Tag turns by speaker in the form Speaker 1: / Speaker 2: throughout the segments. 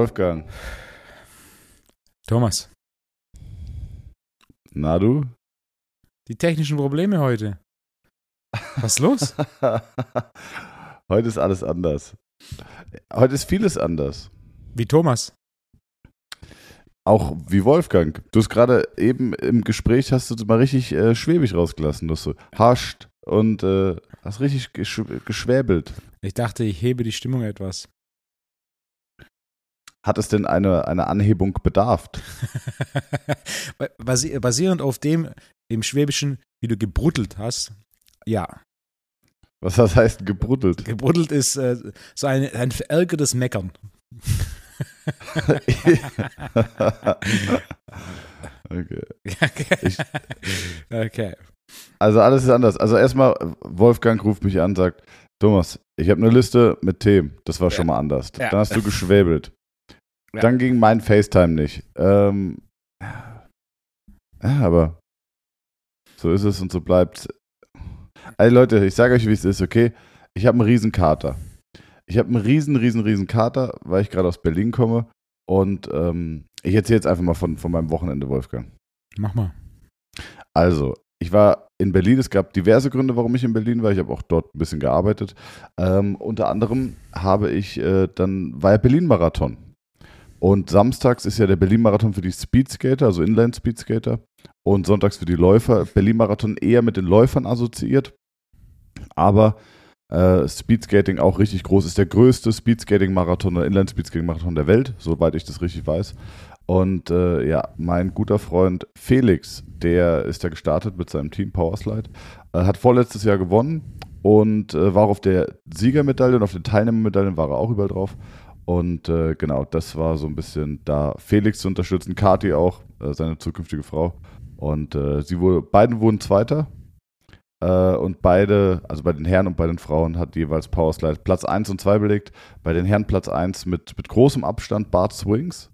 Speaker 1: Wolfgang.
Speaker 2: Thomas,
Speaker 1: Na du?
Speaker 2: die technischen Probleme heute. Was ist los?
Speaker 1: Heute ist alles anders. Heute ist vieles anders.
Speaker 2: Wie Thomas.
Speaker 1: Auch wie Wolfgang. Du hast gerade eben im Gespräch, hast du mal richtig schwäbig rausgelassen. Du hast so hascht und hast richtig geschwäbelt.
Speaker 2: Ich dachte, ich hebe die Stimmung etwas.
Speaker 1: Hat es denn eine Anhebung bedarft?
Speaker 2: Basierend auf dem Schwäbischen, wie du gebruddelt hast, ja.
Speaker 1: Was das heißt gebruddelt?
Speaker 2: Gebruddelt ist so ein verärgertes Meckern.
Speaker 1: Okay.
Speaker 2: Okay.
Speaker 1: Also alles ist anders. Also erstmal, Wolfgang ruft mich an, sagt, Thomas, ich habe eine Liste mit Themen. Das war schon mal anders.
Speaker 2: Ja.
Speaker 1: Dann hast du geschwäbelt.
Speaker 2: Ja.
Speaker 1: Dann ging mein FaceTime nicht. Ja, aber so ist es und so bleibt. Ey Leute, ich sage euch, wie es ist, okay? Ich habe einen riesen Kater. Ich habe einen riesen Kater, weil ich gerade aus Berlin komme. Und ich erzähle jetzt einfach mal von meinem Wochenende, Wolfgang.
Speaker 2: Mach mal.
Speaker 1: Also, ich war in Berlin. Es gab diverse Gründe, warum ich in Berlin war. Ich habe auch dort ein bisschen gearbeitet. Unter anderem war ja Berlin-Marathon. Und samstags ist ja der Berlin-Marathon für die Speedskater, also Inline-Speedskater. Und sonntags für die Läufer. Berlin-Marathon eher mit den Läufern assoziiert. Aber Speedskating auch richtig groß. Ist der größte Speedskating-Marathon oder Inline-Speedskating-Marathon der Welt, soweit ich das richtig weiß. Und mein guter Freund Felix, der ist ja gestartet mit seinem Team Powerslide, hat vorletztes Jahr gewonnen und war auf der Siegermedaille und auf den Teilnehmermedaillen war er auch überall drauf. Und genau, das war so ein bisschen da Felix zu unterstützen, Kathi auch, seine zukünftige Frau. Und beiden wurden Zweiter. Und beide, also bei den Herren und bei den Frauen, hat jeweils Powerslide Platz 1 und 2 belegt. Bei den Herren Platz 1 mit großem Abstand Bart Swings.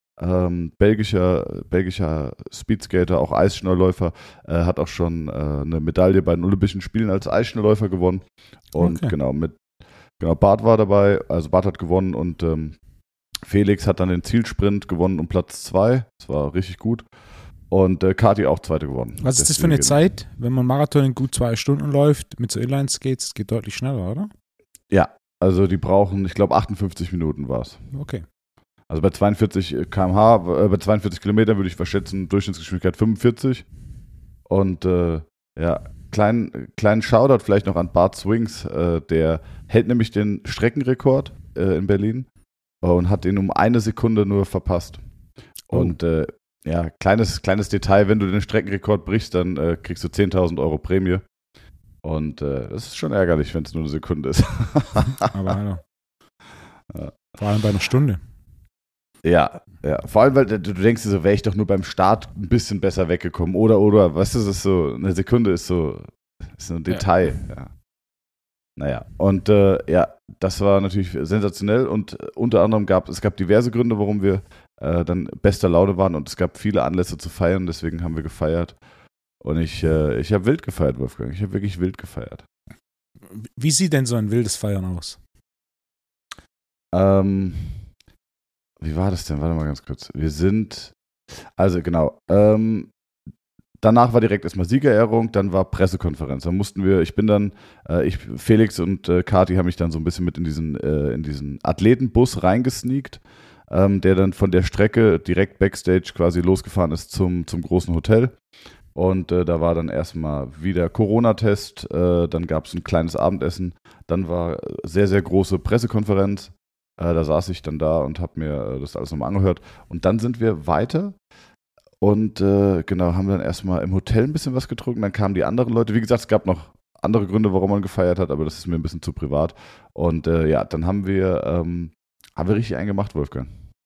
Speaker 1: Belgischer Speedskater, auch Eisschnellläufer, hat auch schon eine Medaille bei den Olympischen Spielen als Eisschnellläufer gewonnen. Und
Speaker 2: Okay.
Speaker 1: Bart war dabei, also Bart hat gewonnen und Felix hat dann den Zielsprint gewonnen um Platz 2. Das war richtig gut. Und Kathi auch Zweite gewonnen.
Speaker 2: Was ist das für eine Zeit, wenn man Marathon in gut 2 Stunden läuft mit so Inline-Skates? Das geht deutlich schneller, oder?
Speaker 1: Ja, also die brauchen, ich glaube 58 Minuten war es.
Speaker 2: Okay.
Speaker 1: Also bei 42 km/h, bei 42 Kilometern würde ich verschätzen, Durchschnittsgeschwindigkeit 45. Und kleinen Shoutout vielleicht noch an Bart Swings, der hält nämlich den Streckenrekord in Berlin und hat den um 1 Sekunde nur verpasst.
Speaker 2: Oh.
Speaker 1: Und kleines Detail, wenn du den Streckenrekord brichst, dann kriegst du 10.000 Euro Prämie. Und das ist schon ärgerlich, wenn es nur 1 Sekunde ist.
Speaker 2: Aber hallo.
Speaker 1: Ja.
Speaker 2: Vor allem bei einer Stunde.
Speaker 1: Ja, vor allem, weil du denkst dir so, wäre ich doch nur beim Start ein bisschen besser weggekommen. Oder, weißt du, das ist so, 1 Sekunde ist so ein Detail. Ja. Naja, und das war natürlich sensationell und unter anderem gab es diverse Gründe, warum wir dann bester Laune waren und es gab viele Anlässe zu feiern, deswegen haben wir gefeiert. Und ich habe wild gefeiert, Wolfgang. Ich habe wirklich wild gefeiert.
Speaker 2: Wie sieht denn so ein wildes Feiern aus?
Speaker 1: Wie war das denn? Warte mal ganz kurz. Danach war direkt erstmal Siegerehrung, dann war Pressekonferenz. Dann Felix und Kathi haben mich dann so ein bisschen mit in diesen Athletenbus reingesneakt, der dann von der Strecke direkt Backstage quasi losgefahren ist zum großen Hotel. Und da war dann erstmal wieder Corona-Test, dann gab es ein kleines Abendessen, dann war sehr, sehr große Pressekonferenz. Da saß ich dann da und habe mir das alles nochmal angehört. Und dann sind wir weiter und haben dann erstmal im Hotel ein bisschen was getrunken. Dann kamen die anderen Leute. Wie gesagt, es gab noch andere Gründe, warum man gefeiert hat, aber das ist mir ein bisschen zu privat. Und dann haben wir richtig einen gemacht, Wolfgang.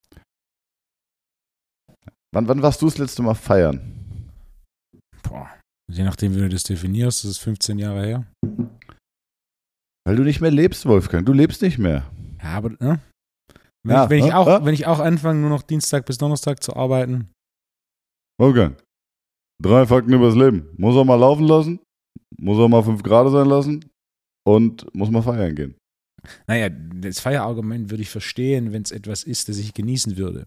Speaker 1: Wann warst du das letzte Mal feiern?
Speaker 2: Boah. Je nachdem, wie du das definierst, das ist 15 Jahre her.
Speaker 1: Weil du nicht mehr lebst, Wolfgang. Du lebst nicht mehr.
Speaker 2: Ja, aber wenn ich auch anfange, nur noch Dienstag bis Donnerstag zu arbeiten.
Speaker 1: Wolfgang, 3 Fakten übers Leben. Muss auch mal laufen lassen, muss auch mal 5 Grad sein lassen und muss mal feiern gehen.
Speaker 2: Naja, das Feierargument würde ich verstehen, wenn es etwas ist, das ich genießen würde.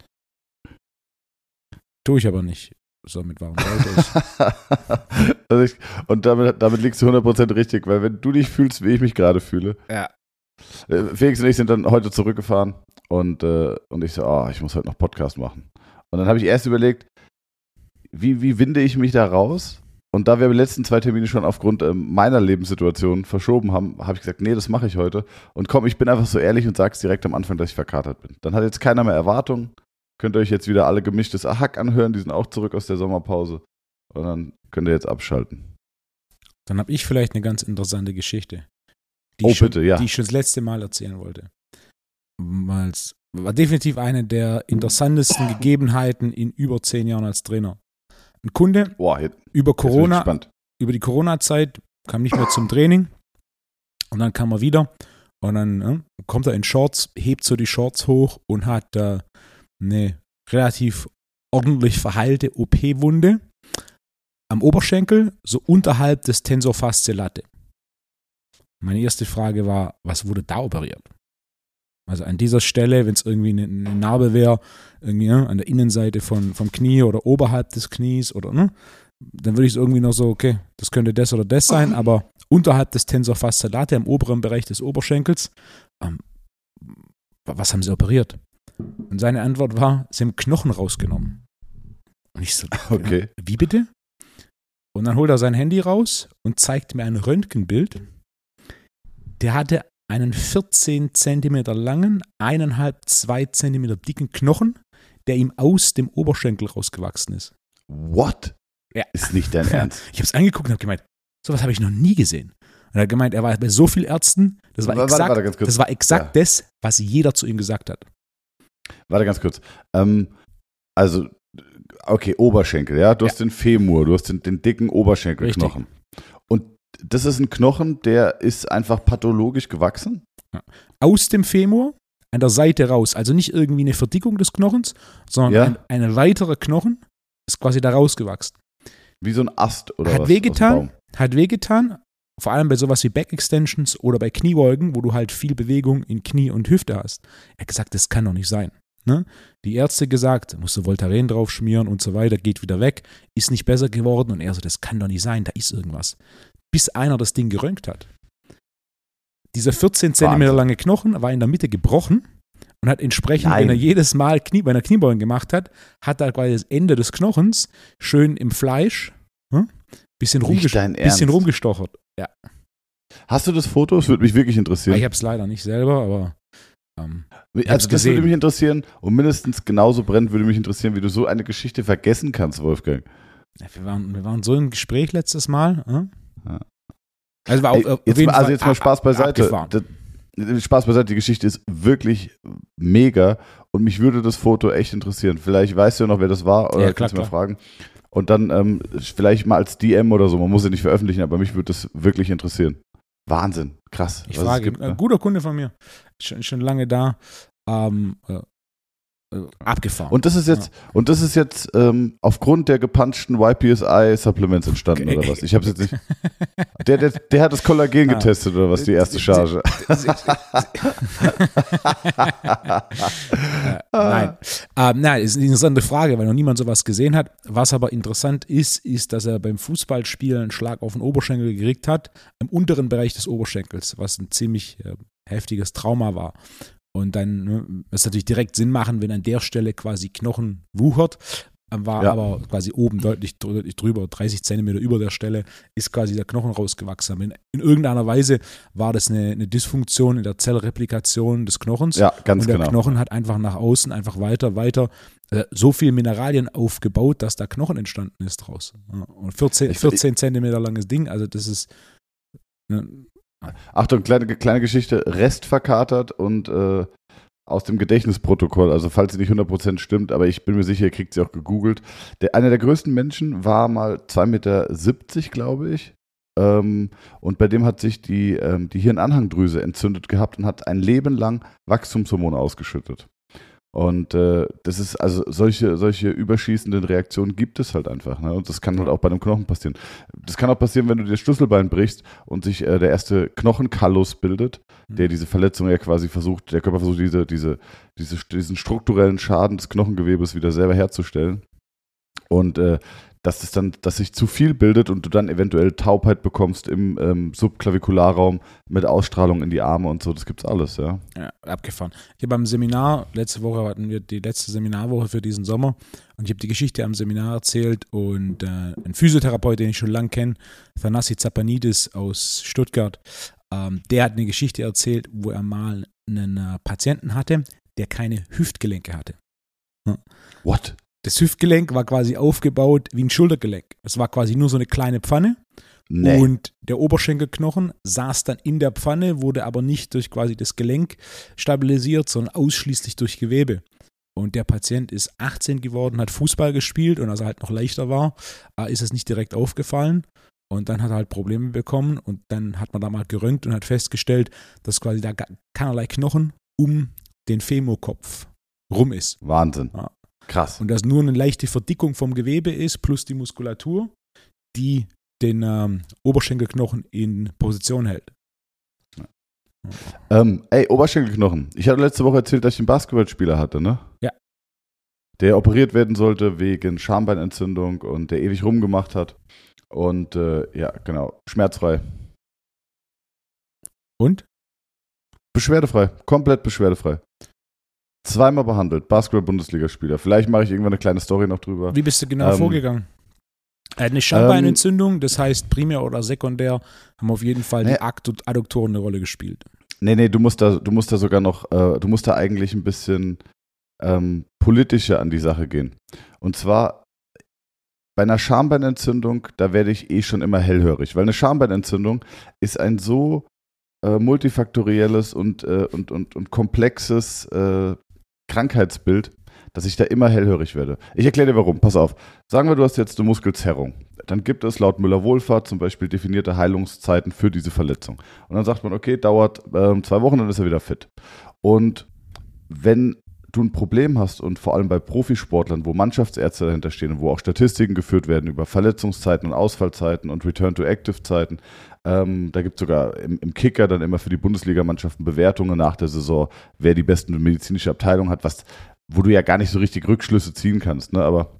Speaker 2: Tue ich aber nicht. Somit warum sollte ich?
Speaker 1: Und damit liegst du 100% richtig, weil wenn du dich fühlst, wie ich mich gerade fühle.
Speaker 2: Ja.
Speaker 1: Felix und ich sind dann heute zurückgefahren und ich so, ich muss heute noch Podcast machen. Und dann habe ich erst überlegt, wie winde ich mich da raus? Und da wir die letzten 2 Termine schon aufgrund meiner Lebenssituation verschoben haben, habe ich gesagt, nee, das mache ich heute. Und komm, ich bin einfach so ehrlich und sage es direkt am Anfang, dass ich verkatert bin. Dann hat jetzt keiner mehr Erwartungen. Könnt ihr euch jetzt wieder alle gemischtes Hack anhören, die sind auch zurück aus der Sommerpause. Und dann könnt ihr jetzt abschalten.
Speaker 2: Dann habe ich vielleicht eine ganz interessante Geschichte.
Speaker 1: Die ich schon
Speaker 2: das letzte Mal erzählen wollte. Es war definitiv eine der interessantesten Gegebenheiten in über 10 Jahren als Trainer. Ein Kunde über die Corona-Zeit kam nicht mehr zum Training und dann kam er wieder und dann kommt er in Shorts, hebt so die Shorts hoch und hat eine relativ ordentlich verheilte OP-Wunde am Oberschenkel, so unterhalb des Tensor fasciae latae. Meine erste Frage war, was wurde da operiert? Also an dieser Stelle, wenn es irgendwie eine Narbe wäre, irgendwie an der Innenseite vom Knie oder oberhalb des Knies oder dann würde ich es irgendwie noch so, okay, das könnte das oder das sein, aber unterhalb des Tensor fasciae latae, im oberen Bereich des Oberschenkels, was haben sie operiert? Und seine Antwort war, sie haben Knochen rausgenommen. Und ich so,
Speaker 1: okay.
Speaker 2: Wie bitte? Und dann holt er sein Handy raus und zeigt mir ein Röntgenbild. Der hatte einen 14 Zentimeter langen, 1,5-2 Zentimeter dicken Knochen, der ihm aus dem Oberschenkel rausgewachsen ist.
Speaker 1: What?
Speaker 2: Ja.
Speaker 1: Ist nicht dein Ernst?
Speaker 2: Ich habe es angeguckt und habe gemeint, sowas habe ich noch nie gesehen. Und er hat gemeint, er war bei so vielen Ärzten, das war exakt das, was jeder zu ihm gesagt hat.
Speaker 1: Warte ganz kurz. Also, okay, Oberschenkel, ja? Du hast den Femur, du hast den dicken Oberschenkelknochen. Richtig. Und das ist ein Knochen, der ist einfach pathologisch gewachsen?
Speaker 2: Ja. Aus dem Femur, an der Seite raus. Also nicht irgendwie eine Verdickung des Knochens, sondern ein weiterer Knochen ist quasi da rausgewachsen.
Speaker 1: Wie so ein Ast oder
Speaker 2: was? Hat wehgetan, vor allem bei sowas wie Back-Extensions oder bei Kniebeugen, wo du halt viel Bewegung in Knie und Hüfte hast. Er hat gesagt, das kann doch nicht sein. Ne? Die Ärzte gesagt, musst du Voltaren drauf schmieren und so weiter, geht wieder weg, ist nicht besser geworden und er so, das kann doch nicht sein, da ist irgendwas. Bis einer das Ding geröntgt hat. Dieser 14 Zentimeter lange Knochen war in der Mitte gebrochen und hat entsprechend, wenn er jedes Mal bei einer Kniebeugen gemacht hat, hat er quasi das Ende des Knochens schön im Fleisch bisschen rumgestochert. Ja.
Speaker 1: Hast du das Foto? Das würde mich wirklich interessieren.
Speaker 2: Ich habe es leider nicht selber, aber
Speaker 1: also das würde mich interessieren und mindestens genauso brennend würde mich interessieren, wie du so eine Geschichte vergessen kannst, Wolfgang.
Speaker 2: Ja, wir waren so im Gespräch letztes Mal.
Speaker 1: Ja.
Speaker 2: Also war auch
Speaker 1: jetzt mal Spaß beiseite. Spaß beiseite, die Geschichte ist wirklich mega und mich würde das Foto echt interessieren. Vielleicht weißt du ja noch, wer das war oder kannst du mal fragen. Und dann vielleicht mal als DM oder so, man muss ja nicht veröffentlichen, aber mich würde das wirklich interessieren. Wahnsinn, krass.
Speaker 2: Ich frage, ein guter Kunde von mir, schon lange da, abgefahren.
Speaker 1: Und das ist jetzt aufgrund der gepanschten YPSI-Supplements entstanden, oder was? Ich habe es jetzt nicht. Der hat das Kollagen getestet, oder was, die erste Charge?
Speaker 2: Nein. Nein, ist eine interessante Frage, weil noch niemand sowas gesehen hat. Was aber interessant ist, dass er beim Fußballspielen einen Schlag auf den Oberschenkel gekriegt hat, im unteren Bereich des Oberschenkels, was ein ziemlich heftiges Trauma war. Und dann das natürlich direkt Sinn machen, wenn an der Stelle quasi Knochen wuchert, aber quasi oben deutlich drüber, 30 Zentimeter über der Stelle, ist quasi der Knochen rausgewachsen. In irgendeiner Weise war das eine Dysfunktion in der Zellreplikation des Knochens.
Speaker 1: Ja, ganz genau.
Speaker 2: Und der Knochen hat einfach nach außen einfach weiter so viel Mineralien aufgebaut, dass da Knochen entstanden ist draus. Und 14 Zentimeter langes Ding, also das ist
Speaker 1: Achtung, kleine Geschichte, restverkatert und aus dem Gedächtnisprotokoll, also falls sie nicht 100% stimmt, aber ich bin mir sicher, ihr kriegt sie auch gegoogelt. Einer der größten Menschen war mal 2,70 Meter, glaube ich. Und bei dem hat sich die Hirnanhangdrüse entzündet gehabt und hat ein Leben lang Wachstumshormone ausgeschüttet. Und das ist, also solche überschießenden Reaktionen gibt es halt einfach. Ne? Und das kann halt auch bei einem Knochen passieren. Das kann auch passieren, wenn du dir das Schlüsselbein brichst und sich der erste Knochenkallus bildet, der diese Verletzung ja quasi der Körper versucht, diesen strukturellen Schaden des Knochengewebes wieder selber herzustellen. Und dass sich zu viel bildet und du dann eventuell Taubheit bekommst im Subklavikularraum mit Ausstrahlung in die Arme und so, das gibt's alles, ja.
Speaker 2: Ja, abgefahren. Ich habe am Seminar, letzte Woche hatten wir die letzte Seminarwoche für diesen Sommer und ich habe die Geschichte am Seminar erzählt und ein Physiotherapeut, den ich schon lange kenne, Thanassi Zapanidis aus Stuttgart, der hat eine Geschichte erzählt, wo er mal einen Patienten hatte, der keine Hüftgelenke hatte.
Speaker 1: What?
Speaker 2: Das Hüftgelenk war quasi aufgebaut wie ein Schultergelenk. Es war quasi nur so eine kleine Pfanne. Nee. Und der Oberschenkelknochen saß dann in der Pfanne, wurde aber nicht durch quasi das Gelenk stabilisiert, sondern ausschließlich durch Gewebe. Und der Patient ist 18 geworden, hat Fußball gespielt und als er halt noch leichter war, ist es nicht direkt aufgefallen. Und dann hat er halt Probleme bekommen und dann hat man da mal geröntgt und hat festgestellt, dass quasi da keinerlei Knochen um den Femurkopf rum ist.
Speaker 1: Wahnsinn.
Speaker 2: Ja.
Speaker 1: Krass.
Speaker 2: Und dass nur eine leichte Verdickung vom Gewebe ist, plus die Muskulatur, die den Oberschenkelknochen in Position hält.
Speaker 1: Oberschenkelknochen. Ich hatte letzte Woche erzählt, dass ich einen Basketballspieler hatte, ne?
Speaker 2: Ja.
Speaker 1: Der operiert werden sollte wegen Schambeinentzündung und der ewig rumgemacht hat. Und ja, genau, schmerzfrei.
Speaker 2: Und?
Speaker 1: Beschwerdefrei, komplett beschwerdefrei. Zweimal behandelt, Basketball-Bundesligaspieler. Vielleicht mache ich irgendwann eine kleine Story noch drüber.
Speaker 2: Wie bist du genau vorgegangen? Er hat eine Schambeinentzündung, das heißt primär oder sekundär haben auf jeden Fall die Adduktoren eine Rolle gespielt.
Speaker 1: Nee, du musst da sogar noch, du musst da eigentlich ein bisschen politischer an die Sache gehen. Und zwar bei einer Schambeinentzündung, da werde ich schon immer hellhörig, weil eine Schambeinentzündung ist ein so multifaktorielles und komplexes Krankheitsbild, dass ich da immer hellhörig werde. Ich erkläre dir warum. Pass auf. Sagen wir, du hast jetzt eine Muskelzerrung. Dann gibt es laut Müller-Wohlfahrt zum Beispiel definierte Heilungszeiten für diese Verletzung. Und dann sagt man, okay, dauert 2 Wochen, dann ist er wieder fit. Und wenn du ein Problem hast und vor allem bei Profisportlern, wo Mannschaftsärzte dahinter stehen und wo auch Statistiken geführt werden über Verletzungszeiten und Ausfallzeiten und Return-to-Active-Zeiten, da gibt es sogar im Kicker dann immer für die Bundesligamannschaften Bewertungen nach der Saison, wer die besten medizinische Abteilung hat, wo du ja gar nicht so richtig Rückschlüsse ziehen kannst. Ne? Aber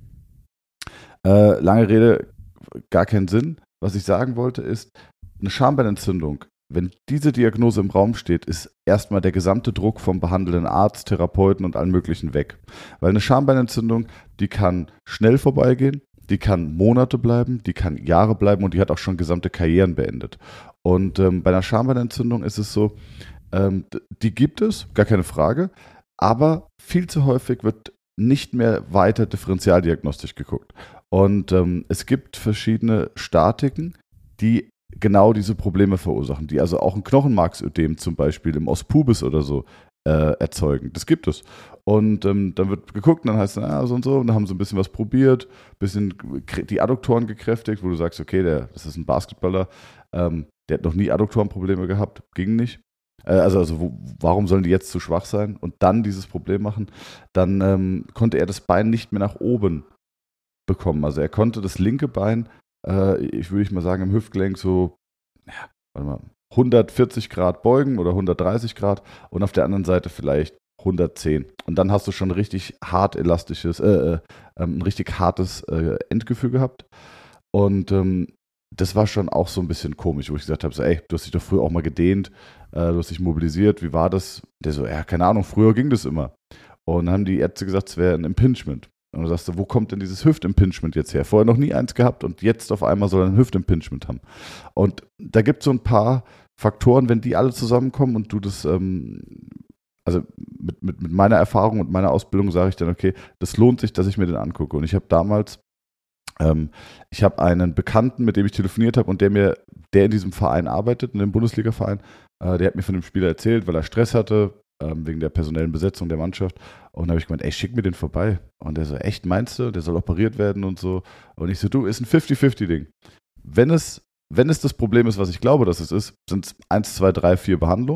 Speaker 1: lange Rede, gar keinen Sinn. Was ich sagen wollte ist, eine Schambeinentzündung, wenn diese Diagnose im Raum steht, ist erstmal der gesamte Druck vom behandelnden Arzt, Therapeuten und allen möglichen weg. Weil eine Schambeinentzündung, die kann schnell vorbeigehen, die kann Monate bleiben, die kann Jahre bleiben und die hat auch schon gesamte Karrieren beendet. Und bei einer Schambeinentzündung ist es so, die gibt es, gar keine Frage, aber viel zu häufig wird nicht mehr weiter differentialdiagnostisch geguckt. Und es gibt verschiedene Statiken, die genau diese Probleme verursachen, die also auch ein Knochenmarksödem zum Beispiel im Os pubis oder so erzeugen. Das gibt es. Und dann wird geguckt und dann heißt es, so und so, und dann haben sie ein bisschen was probiert, ein bisschen die Adduktoren gekräftigt, wo du sagst, okay, das ist ein Basketballer, der hat noch nie Adduktorenprobleme gehabt, ging nicht. Warum sollen die jetzt zu schwach sein und dann dieses Problem machen? Dann konnte er das Bein nicht mehr nach oben bekommen. Also er konnte das linke Bein, würde mal sagen, im Hüftgelenk so 140 Grad beugen oder 130 Grad und auf der anderen Seite vielleicht 110. Und dann hast du schon richtig hart elastisches, ein richtig hartes Endgefühl gehabt. Und das war schon auch so ein bisschen komisch, wo ich gesagt habe, so, ey, du hast dich doch früher auch mal gedehnt, du hast dich mobilisiert, wie war das? Der so, ja, keine Ahnung, früher ging das immer. Und dann haben die Ärzte gesagt, es wäre ein Impingement. Und du sagst, wo kommt denn dieses Hüftimpingement jetzt her? Vorher noch nie eins gehabt und jetzt auf einmal soll er ein Hüftimpingement haben. Und da gibt es so ein paar Faktoren, wenn die alle zusammenkommen und du das, also mit meiner Erfahrung und meiner Ausbildung sage ich dann, okay, das lohnt sich, dass ich mir den angucke. Und ich habe damals, ich habe einen Bekannten, mit dem ich telefoniert habe und der in diesem Verein arbeitet, in dem Bundesliga-Verein, der hat mir von dem Spieler erzählt, weil er Stress hatte, wegen der personellen Besetzung der Mannschaft. Und da habe ich gemeint, ey, schick mir den vorbei. Und der so, echt, meinst du? Der soll operiert werden und so. Und ich so, du, ist ein 50-50-Ding. Wenn es das Problem ist, was ich glaube, dass es ist, sind es 1, 2, 3, 4 Behandlungen.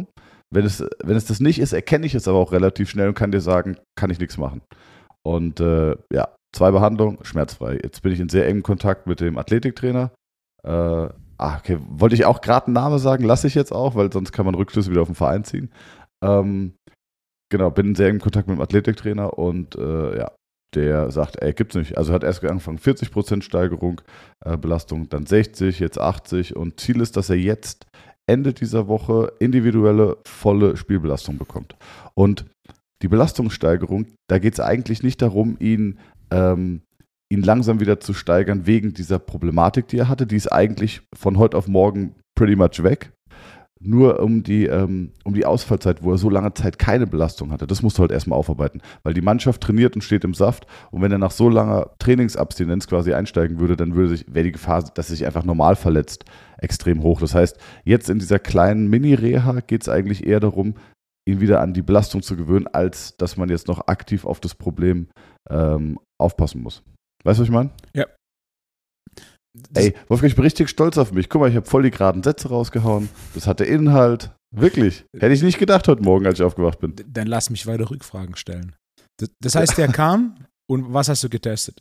Speaker 1: Wenn es das nicht ist, erkenne ich es aber auch relativ schnell und kann dir sagen, kann ich nichts machen. Und 2 Behandlungen, schmerzfrei. Jetzt bin ich in sehr engem Kontakt mit dem Athletiktrainer. Okay, wollte ich auch gerade einen Namen sagen, lasse ich jetzt auch, weil sonst kann man Rückschlüsse wieder auf den Verein ziehen. Genau, bin in sehr engem Kontakt mit dem Athletiktrainer und der sagt, gibt's nicht. Also hat erst angefangen 40% Steigerung, Belastung, dann 60, jetzt 80 und Ziel ist, dass er jetzt Ende dieser Woche individuelle, volle Spielbelastung bekommt. Und die Belastungssteigerung, da geht es eigentlich nicht darum, ihn langsam wieder zu steigern wegen dieser Problematik, die er hatte. Die ist eigentlich von heute auf morgen pretty much weg. Nur um die Ausfallzeit, wo er so lange Zeit keine Belastung hatte. Das musst du halt erstmal aufarbeiten. Weil die Mannschaft trainiert und steht im Saft. Und wenn er nach so langer Trainingsabstinenz quasi einsteigen würde, dann wäre die Gefahr, dass er sich einfach normal verletzt, extrem hoch. Das heißt, jetzt in dieser kleinen Mini-Reha geht es eigentlich eher darum, ihn wieder an die Belastung zu gewöhnen, als dass man jetzt noch aktiv auf das Problem aufpassen muss. Weißt du, was ich meine?
Speaker 2: Ja.
Speaker 1: Wolfgang, ich bin richtig stolz auf mich. Guck mal, ich habe voll die geraden Sätze rausgehauen. Das hatte Inhalt. Wirklich. Hätte ich nicht gedacht heute Morgen, als ich aufgewacht bin.
Speaker 2: Dann lass mich weiter Rückfragen stellen. Das heißt, der kam und was hast du getestet?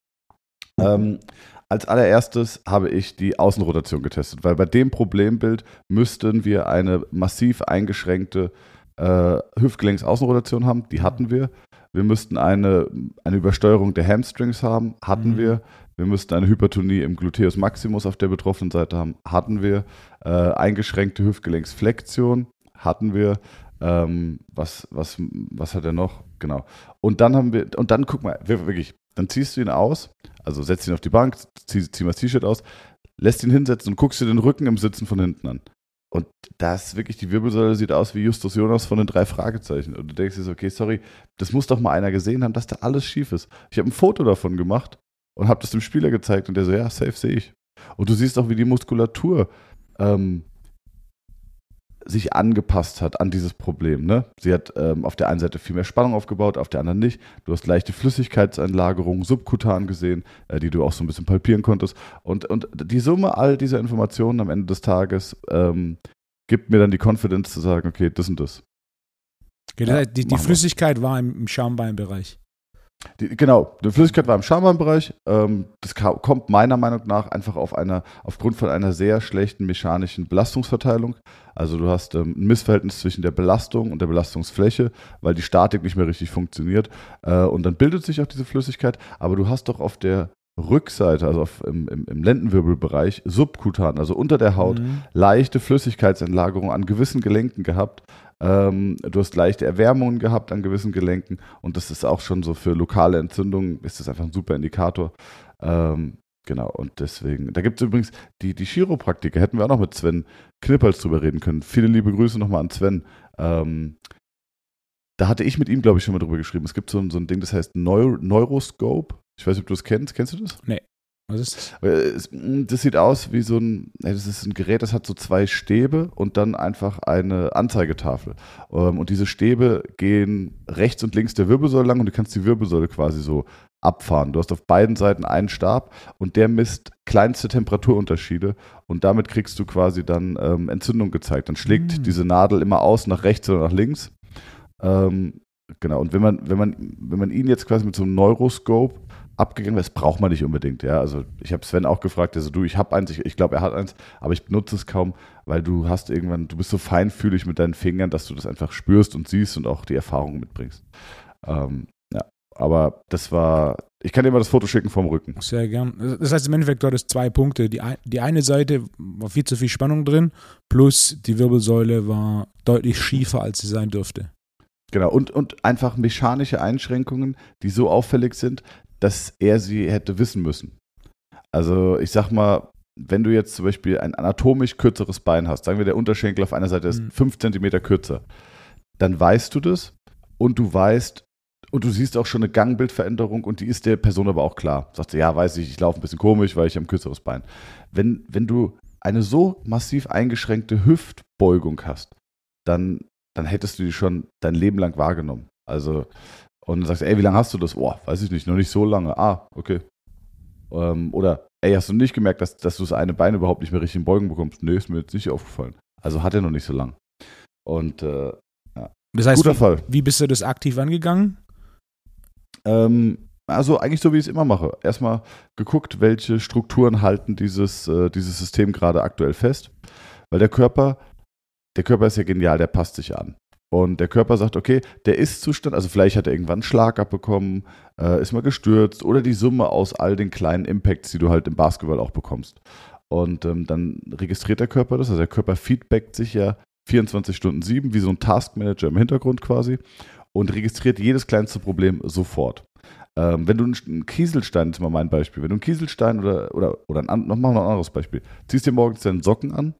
Speaker 1: Als allererstes habe ich die Außenrotation getestet, weil bei dem Problembild müssten wir eine massiv eingeschränkte Hüftgelenksaußenrotation haben. Die hatten wir. Wir müssten eine Übersteuerung der Hamstrings haben. Hatten wir. Wir müssten eine Hypertonie im Gluteus Maximus auf der betroffenen Seite haben. Hatten wir. Eingeschränkte Hüftgelenksflexion. Hatten wir. Was hat er noch? Genau. Und dann guck mal, wirklich, dann ziehst du ihn aus, also setzt ihn auf die Bank, zieh mal das T-Shirt aus, lässt ihn hinsetzen und guckst dir den Rücken im Sitzen von hinten an. Und das wirklich, die Wirbelsäule sieht aus wie Justus Jonas von den 3 Fragezeichen. Und du denkst dir so, okay, sorry, das muss doch mal einer gesehen haben, dass da alles schief ist. Ich habe ein Foto davon gemacht und habe das dem Spieler gezeigt und der so, ja, safe sehe ich. Und du siehst auch, wie die Muskulatur sich angepasst hat an dieses Problem. Ne? Sie hat auf der einen Seite viel mehr Spannung aufgebaut, auf der anderen nicht. Du hast leichte Flüssigkeitseinlagerungen subkutan gesehen, die du auch so ein bisschen palpieren konntest. Und die Summe all dieser Informationen am Ende des Tages gibt mir dann die Confidence zu sagen, okay, das und das.
Speaker 2: Okay, die Flüssigkeit war im Schambeinbereich.
Speaker 1: Die Flüssigkeit war im Schambeinbereich. Das kommt meiner Meinung nach einfach aufgrund von einer sehr schlechten mechanischen Belastungsverteilung. Also du hast ein Missverhältnis zwischen der Belastung und der Belastungsfläche, weil die Statik nicht mehr richtig funktioniert. Und dann bildet sich auch diese Flüssigkeit. Aber du hast doch auf der Rückseite, also im Lendenwirbelbereich, subkutan, also unter der Haut, leichte Flüssigkeitsentlagerung an gewissen Gelenken gehabt. Du hast leichte Erwärmungen gehabt an gewissen Gelenken und das ist auch schon so für lokale Entzündungen, ist das einfach ein super Indikator. Genau, und deswegen, da gibt es übrigens die Chiropraktiker, hätten wir auch noch mit Sven Knipperls drüber reden können. Viele liebe Grüße nochmal an Sven. Da hatte ich mit ihm, glaube ich, schon mal drüber geschrieben. Es gibt so ein Ding, das heißt Neuroscope. Ich weiß nicht, ob du das kennst. Kennst du das?
Speaker 2: Nee. Was ist das?
Speaker 1: Das sieht aus wie das ist ein Gerät, das hat so 2 Stäbe und dann einfach eine Anzeigetafel. Und diese Stäbe gehen rechts und links der Wirbelsäule lang und du kannst die Wirbelsäule quasi so abfahren. Du hast auf beiden Seiten einen Stab und der misst kleinste Temperaturunterschiede und damit kriegst du quasi dann Entzündung gezeigt. Dann schlägt diese Nadel immer aus nach rechts oder nach links. Genau, und wenn man ihn jetzt quasi mit so einem Neuroscope abgegangen wäre, das braucht man nicht unbedingt, ja. Also ich habe Sven auch gefragt, also ich habe eins, ich glaube, er hat eins, aber ich benutze es kaum, weil du bist so feinfühlig mit deinen Fingern, dass du das einfach spürst und siehst und auch die Erfahrung mitbringst. Aber ich kann dir mal das Foto schicken vom Rücken.
Speaker 2: Sehr gern. Das heißt im Endeffekt, du hattest 2 Punkte. Die eine Seite war viel zu viel Spannung drin, plus die Wirbelsäule war deutlich schiefer, als sie sein dürfte.
Speaker 1: Genau, und einfach mechanische Einschränkungen, die so auffällig sind, dass er sie hätte wissen müssen. Also ich sag mal, wenn du jetzt zum Beispiel ein anatomisch kürzeres Bein hast, sagen wir, der Unterschenkel auf einer Seite ist 5 cm kürzer, dann weißt du das und du siehst auch schon eine Gangbildveränderung und die ist der Person aber auch klar. Sagst du, ja, weiß ich laufe ein bisschen komisch, weil ich habe ein kürzeres Bein. Wenn du eine so massiv eingeschränkte Hüftbeugung hast, dann hättest du die schon dein Leben lang wahrgenommen. Also und dann sagst du, wie lange hast du das? Oh, weiß ich nicht, noch nicht so lange. Okay. Oder, hast du nicht gemerkt, dass du das eine Bein überhaupt nicht mehr richtig in Beugen bekommst? Nee, ist mir jetzt nicht aufgefallen. Also hat er noch nicht so lang. Und ja.
Speaker 2: Das heißt, guter Fall. Wie bist du das aktiv angegangen?
Speaker 1: Also eigentlich so, wie ich es immer mache. Erstmal geguckt, welche Strukturen halten dieses System gerade aktuell fest. Weil der Körper ist ja genial, der passt sich an. Und der Körper sagt, okay, der Ist-Zustand, also vielleicht hat er irgendwann einen Schlag abbekommen, ist mal gestürzt oder die Summe aus all den kleinen Impacts, die du halt im Basketball auch bekommst. Und dann registriert der Körper das, also der Körper feedbackt sich ja 24/7, wie so ein Taskmanager im Hintergrund quasi und registriert jedes kleinste Problem sofort. Wenn du einen Kieselstein, das ist mal mein Beispiel, wenn du einen Kieselstein oder machen wir noch ein anderes Beispiel, ziehst dir morgens deinen Socken an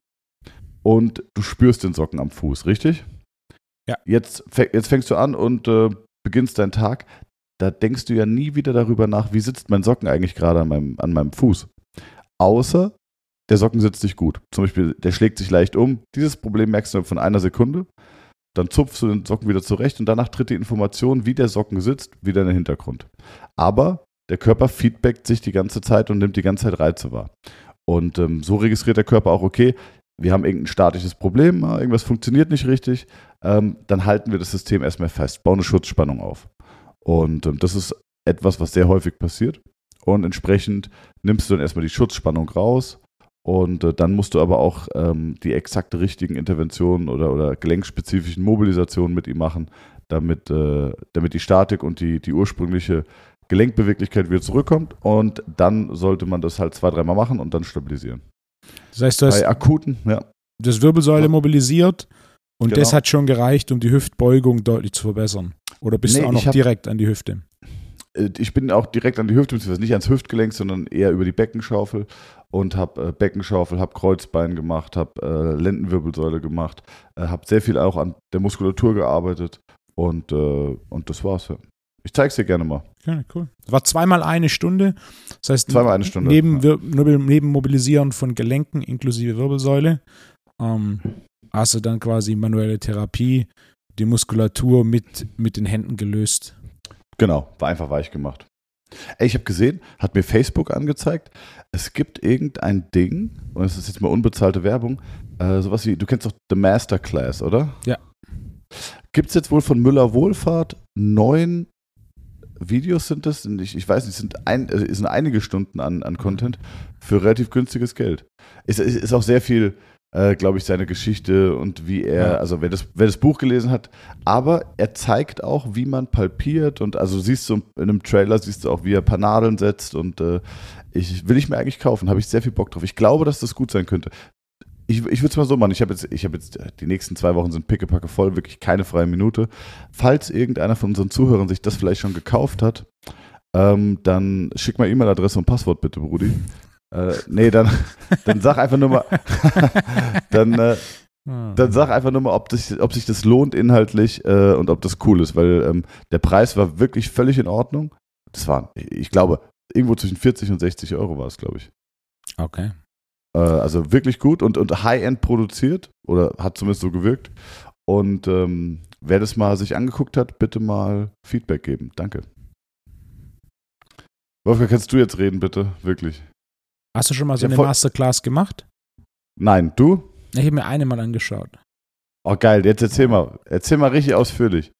Speaker 1: und du spürst den Socken am Fuß, richtig?
Speaker 2: Ja.
Speaker 1: Jetzt fängst du an und beginnst deinen Tag, da denkst du ja nie wieder darüber nach, wie sitzt mein Socken eigentlich gerade an meinem Fuß. Außer der Socken sitzt nicht gut. Zum Beispiel, der schlägt sich leicht um. Dieses Problem merkst du von einer Sekunde. Dann zupfst du den Socken wieder zurecht und danach tritt die Information, wie der Socken sitzt, wieder in den Hintergrund. Aber der Körper feedbackt sich die ganze Zeit und nimmt die ganze Zeit Reize wahr. Und so registriert der Körper auch, okay, wir haben irgendein statisches Problem, irgendwas funktioniert nicht richtig, dann halten wir das System erstmal fest, bauen eine Schutzspannung auf. Und das ist etwas, was sehr häufig passiert. Und entsprechend nimmst du dann erstmal die Schutzspannung raus. Und dann musst du aber auch die exakt richtigen Interventionen oder gelenkspezifischen Mobilisationen mit ihm machen, damit die Statik und die ursprüngliche Gelenkbeweglichkeit wieder zurückkommt. Und dann sollte man das halt 2-3 Mal machen und dann stabilisieren.
Speaker 2: Das heißt, du hast
Speaker 1: bei akuten, ja.
Speaker 2: Das Wirbelsäule mobilisiert und das hat schon gereicht, um die Hüftbeugung deutlich zu verbessern. Oder bist du auch noch direkt an die Hüfte?
Speaker 1: Ich bin auch direkt an die Hüfte, beziehungsweise nicht ans Hüftgelenk, sondern eher über die Beckenschaufel und habe Beckenschaufel, habe Kreuzbein gemacht, habe Lendenwirbelsäule gemacht, habe sehr viel auch an der Muskulatur gearbeitet und das war's. Ja. Ich zeig's dir gerne mal.
Speaker 2: Ja, cool. Das war 2-mal 1 Stunde. Das heißt,
Speaker 1: 2-mal 1 Stunde.
Speaker 2: Neben Mobilisieren von Gelenken inklusive Wirbelsäule hast du dann quasi manuelle Therapie, die Muskulatur mit den Händen gelöst.
Speaker 1: Genau, war einfach weich gemacht. Ich habe gesehen, hat mir Facebook angezeigt, es gibt irgendein Ding, und es ist jetzt mal unbezahlte Werbung, sowas wie, du kennst doch The Masterclass, oder?
Speaker 2: Ja.
Speaker 1: Gibt es jetzt wohl von Müller Wohlfahrt 9 Videos sind das? Ich weiß nicht, es sind einige Stunden an Content für relativ günstiges Geld. Ist auch sehr viel, glaube ich, seine Geschichte und wie er, also wer das Buch gelesen hat, aber er zeigt auch, wie man palpiert und also siehst du in einem Trailer, siehst du auch, wie er ein paar Nadeln setzt und will ich mir eigentlich kaufen, habe ich sehr viel Bock drauf. Ich glaube, dass das gut sein könnte. Ich würde es mal so machen, ich habe jetzt, die nächsten 2 Wochen sind pickepacke voll, wirklich keine freie Minute. Falls irgendeiner von unseren Zuhörern sich das vielleicht schon gekauft hat, dann schick mal E-Mail-Adresse und Passwort bitte, Brudi. Dann sag einfach nur mal, dann sag einfach nur mal, ob sich das lohnt inhaltlich und ob das cool ist, weil der Preis war wirklich völlig in Ordnung. Das waren, ich glaube, irgendwo zwischen 40 und 60 Euro war es, glaube ich.
Speaker 2: Okay.
Speaker 1: Also wirklich gut und High-End produziert oder hat zumindest so gewirkt. Und wer das mal sich angeguckt hat, bitte mal Feedback geben. Danke. Wolfgang, kannst du jetzt reden, bitte? Wirklich.
Speaker 2: Hast du schon mal so eine Masterclass gemacht?
Speaker 1: Nein, du?
Speaker 2: Ich habe mir eine mal angeschaut.
Speaker 1: Oh geil, jetzt erzähl mal richtig ausführlich.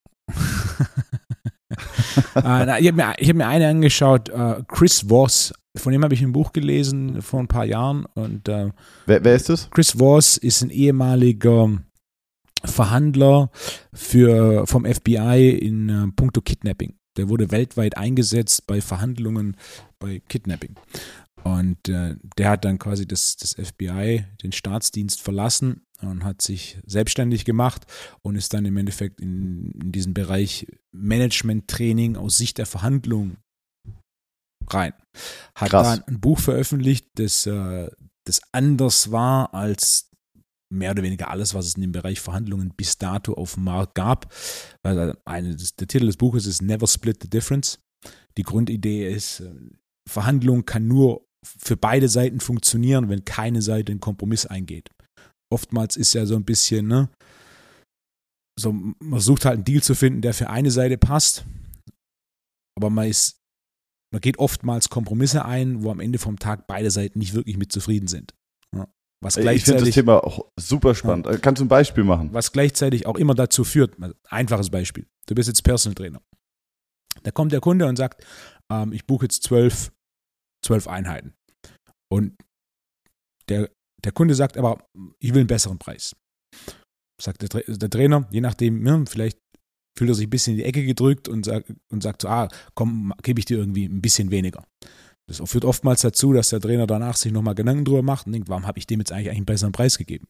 Speaker 2: Ich hab mir eine angeschaut, Chris Voss. Von dem habe ich ein Buch gelesen vor ein paar Jahren. Und,
Speaker 1: wer ist das?
Speaker 2: Chris Voss ist ein ehemaliger Verhandler vom FBI in puncto Kidnapping. Der wurde weltweit eingesetzt bei Verhandlungen bei Kidnapping. Und der hat dann quasi das FBI, den Staatsdienst verlassen und hat sich selbstständig gemacht und ist dann im Endeffekt in diesen Bereich Management-Training aus Sicht der Verhandlung rein. Hat dann ein Buch veröffentlicht, das anders war als mehr oder weniger alles, was es in dem Bereich Verhandlungen bis dato auf dem Markt gab. Also der Titel des Buches ist Never Split the Difference. Die Grundidee ist, Verhandlung kann nur für beide Seiten funktionieren, wenn keine Seite einen Kompromiss eingeht. Oftmals ist ja so ein bisschen, so, man sucht halt einen Deal zu finden, der für eine Seite passt, aber man geht oftmals Kompromisse ein, wo am Ende vom Tag beide Seiten nicht wirklich mit zufrieden sind. Ja. Was
Speaker 1: ich finde das Thema auch super spannend. Ja. Kannst du ein Beispiel machen?
Speaker 2: Was gleichzeitig auch immer dazu führt, einfaches Beispiel, du bist jetzt Personal Trainer. Da kommt der Kunde und sagt, ich buche jetzt 12 Einheiten. Und der Kunde sagt aber, ich will einen besseren Preis. Sagt der Trainer, je nachdem, vielleicht fühlt er sich ein bisschen in die Ecke gedrückt und sagt so, komm, gebe ich dir irgendwie ein bisschen weniger. Das führt oftmals dazu, dass der Trainer danach sich nochmal Gedanken drüber macht und denkt, warum habe ich dem jetzt eigentlich einen besseren Preis gegeben?